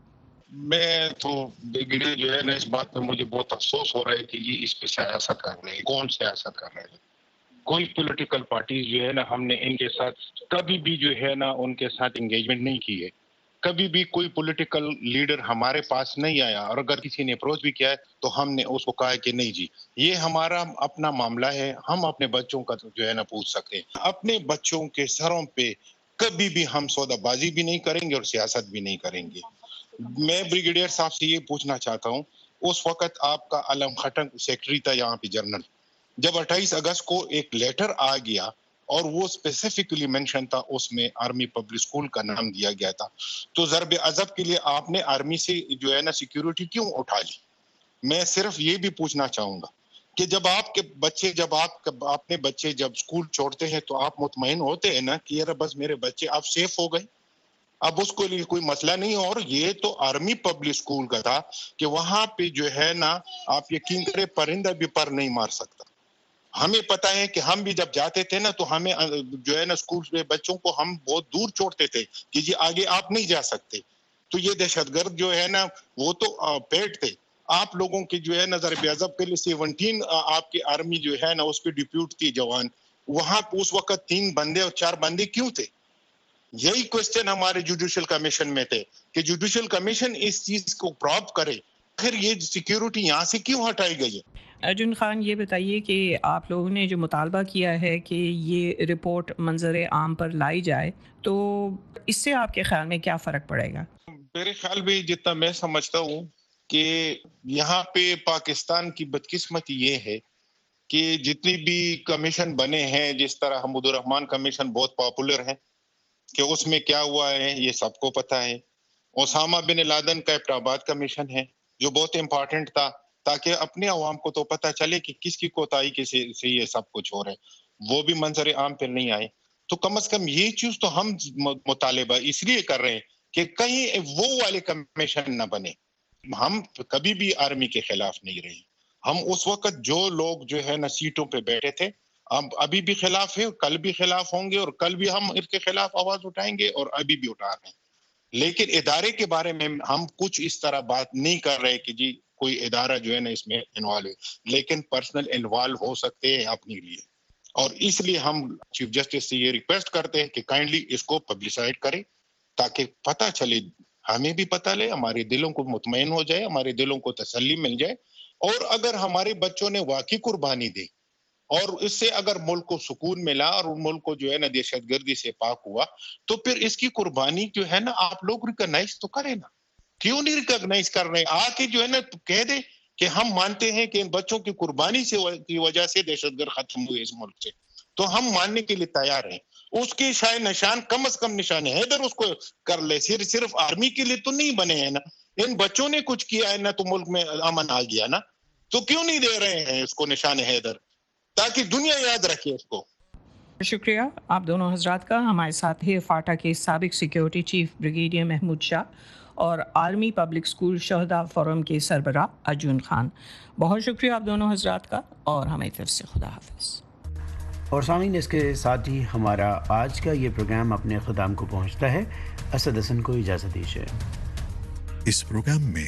میں تو بریگیڈیئر جو ہے نا، اس بات پہ مجھے بہت افسوس ہو رہا ہے کہ یہ اس پہ سیاست کر رہے ہیں. کون سیاست کر رہے ہیں؟ کوئی پولیٹیکل پارٹیز جو ہے نا، ہم نے ان کے ساتھ کبھی بھی جو ہے نا ان کے ساتھ انگیجمنٹ نہیں کی ہے. کبھی بھی کوئی پولیٹیکل لیڈر ہمارے پاس نہیں آیا، اور اگر کسی نے اپروچ بھی کیا ہے تو ہم نے اس کو کہا کہ نہیں جی، یہ ہمارا اپنا معاملہ ہے، ہم اپنے بچوں کا جو ہے نا پوچھ سکتے ہیں. اپنے بچوں کے سروں پہ کبھی بھی ہم سودا بازی بھی نہیں کریں گے اور سیاست بھی نہیں کریں گے. میں بریگیڈیئر صاحب سے یہ پوچھنا چاہتا ہوں، اس وقت آپ کا علم خٹک سیکرٹری تھا یہاں پہ جنرل، جب اٹھائیس اگست کو ایک لیٹر آ گیا اور وہ اسپیسیفکلی مینشن تھا، اس میں آرمی پبلک اسکول کا نام دیا گیا تھا، تو ضرب عضب کے لیے آپ نے آرمی سے جو ہے نا سیکیورٹی کیوں اٹھا لی؟ میں صرف یہ بھی پوچھنا چاہوں گا کہ جب آپ کے بچے جب آپ اپنے بچے جب اسکول چھوڑتے ہیں تو آپ مطمئن ہوتے ہیں نا کہ یار بس میرے بچے اب سیف ہو گئے، اب اس کو لیے کوئی مسئلہ نہیں. اور یہ تو آرمی پبلک اسکول کا تھا کہ وہاں پہ جو ہے نا، آپ یقین کریں پرندہ بھی پر نہیں مار سکتا. ہمیں پتا ہے کہ ہم بھی جب جاتے تھے نا تو ہمیں جو ہے نا اسکول میں بچوں کو ہم بہت دور چھوڑتے تھے کہ جی آگے آپ نہیں جا سکتے. تو یہ دہشت گرد جو ہے نا وہ تو پیٹ تھے. آپ لوگوں کے جو ہے نا ضرب عضب کے لیے سیونٹین آپ کی آرمی جو ہے نا اس پہ ڈپیوٹ تھی جوان، وہاں اس وقت تین بندے اور چار بندے کیوں تھے؟ یہی کوشچن ہمارے جوڈیشل کمیشن میں تھے کہ جوڈیشل کمیشن اس چیز کو پراپ کرے، پھر یہ سیکیورٹی یہاں سے کیوں ہٹائی گئی ہے؟ ارجن خان، یہ بتائیے کہ آپ لوگوں نے جو مطالبہ کیا ہے کہ یہ رپورٹ منظر عام پر لائی جائے، تو اس سے آپ کے خیال میں کیا فرق پڑے گا؟ میرے خیال میں جتنا میں سمجھتا ہوں کہ یہاں پہ پاکستان کی بدقسمتی یہ ہے کہ جتنی بھی کمیشن بنے ہیں، جس طرح حمود الرحمان کمیشن بہت پاپولر ہے کہ اس میں کیا ہوا ہے یہ سب کو پتا ہے. اسامہ بن لادن کا ایبٹ آباد کمیشن ہے جو بہت امپارٹنٹ تھا تاکہ اپنے عوام کو تو پتہ چلے کہ کس کی کوتاہی کے سے یہ سب کچھ ہو رہا ہے، وہ بھی منظر عام پہ نہیں آئے. تو کم از کم یہ چیز تو ہم مطالبہ اس لیے کر رہے ہیں کہ کہیں وہ والے کمیشن نہ بنے. ہم کبھی بھی آرمی کے خلاف نہیں رہے. ہم اس وقت جو لوگ جو ہے نا سیٹوں پہ بیٹھے تھے، ہم ابھی بھی خلاف ہے، کل بھی خلاف ہوں گے، اور کل بھی ہم اس کے خلاف آواز اٹھائیں گے اور ابھی بھی اٹھا رہے ہیں. لیکن ادارے کے بارے میں ہم کچھ اس طرح بات نہیں کر رہے کہ جی کوئی ادارہ جو ہے نا اس میں انوالو ہے، لیکن پرسنل انوالو ہو سکتے ہیں اپنے لیے، اور اس لیے ہم چیف جسٹس سے یہ ریکویسٹ کرتے ہیں کہ کائنڈلی اس کو پبلسائڈ کریں تاکہ پتہ چلے، ہمیں بھی پتہ لے، ہمارے دلوں کو مطمئن ہو جائے، ہمارے دلوں کو تسلی مل جائے، اور اگر ہمارے بچوں نے واقعی قربانی دی اور اس سے اگر ملک کو سکون ملا اور ملک کو جو ہے نا دہشت گردی سے پاک ہوا، تو پھر اس کی قربانی جو ہے نا آپ لوگ ریکگنائز تو کریں نا، کیوں نہیں ریکگنائز کر رہے؟ آ کے جو ہے نا کہہ دے کہ ہم مانتے ہیں کہ ان بچوں کی قربانی سے کی وجہ سے دہشت گرد ختم ہوئے اس ملک سے، تو ہم ماننے کے لیے تیار ہیں۔ اس کے شاید نشان کم از کم نشان حیدر اس کو کر لے، صرف صرف آرمی کے لیے تو نہیں بنے ہیں نا، ان بچوں نے کچھ کیا ہے نا تو ملک میں امن آ گیا نا، تو کیوں نہیں دے رہے ہیں اس کو نشان حیدر تاکہ دنیا یاد رکھے اس کو۔ شکریہ آپ دونوں حضرات کا۔ ہمارے ساتھ ہے فاٹا کے سابق security chief brigadier Mahmood Shah اور آرمی پبلک اسکول شہداء فورم کے سربراہ ارجن خان۔ بہت شکریہ آپ دونوں حضرات کا، اور ہماری طرف سے خدا حافظ۔ اور سامعین، اس کے ساتھ ہی ہمارا آج کا یہ پروگرام اپنے اختتام کو پہنچتا ہے۔ اسد حسن کو اجازت دیجیے۔ اس پروگرام میں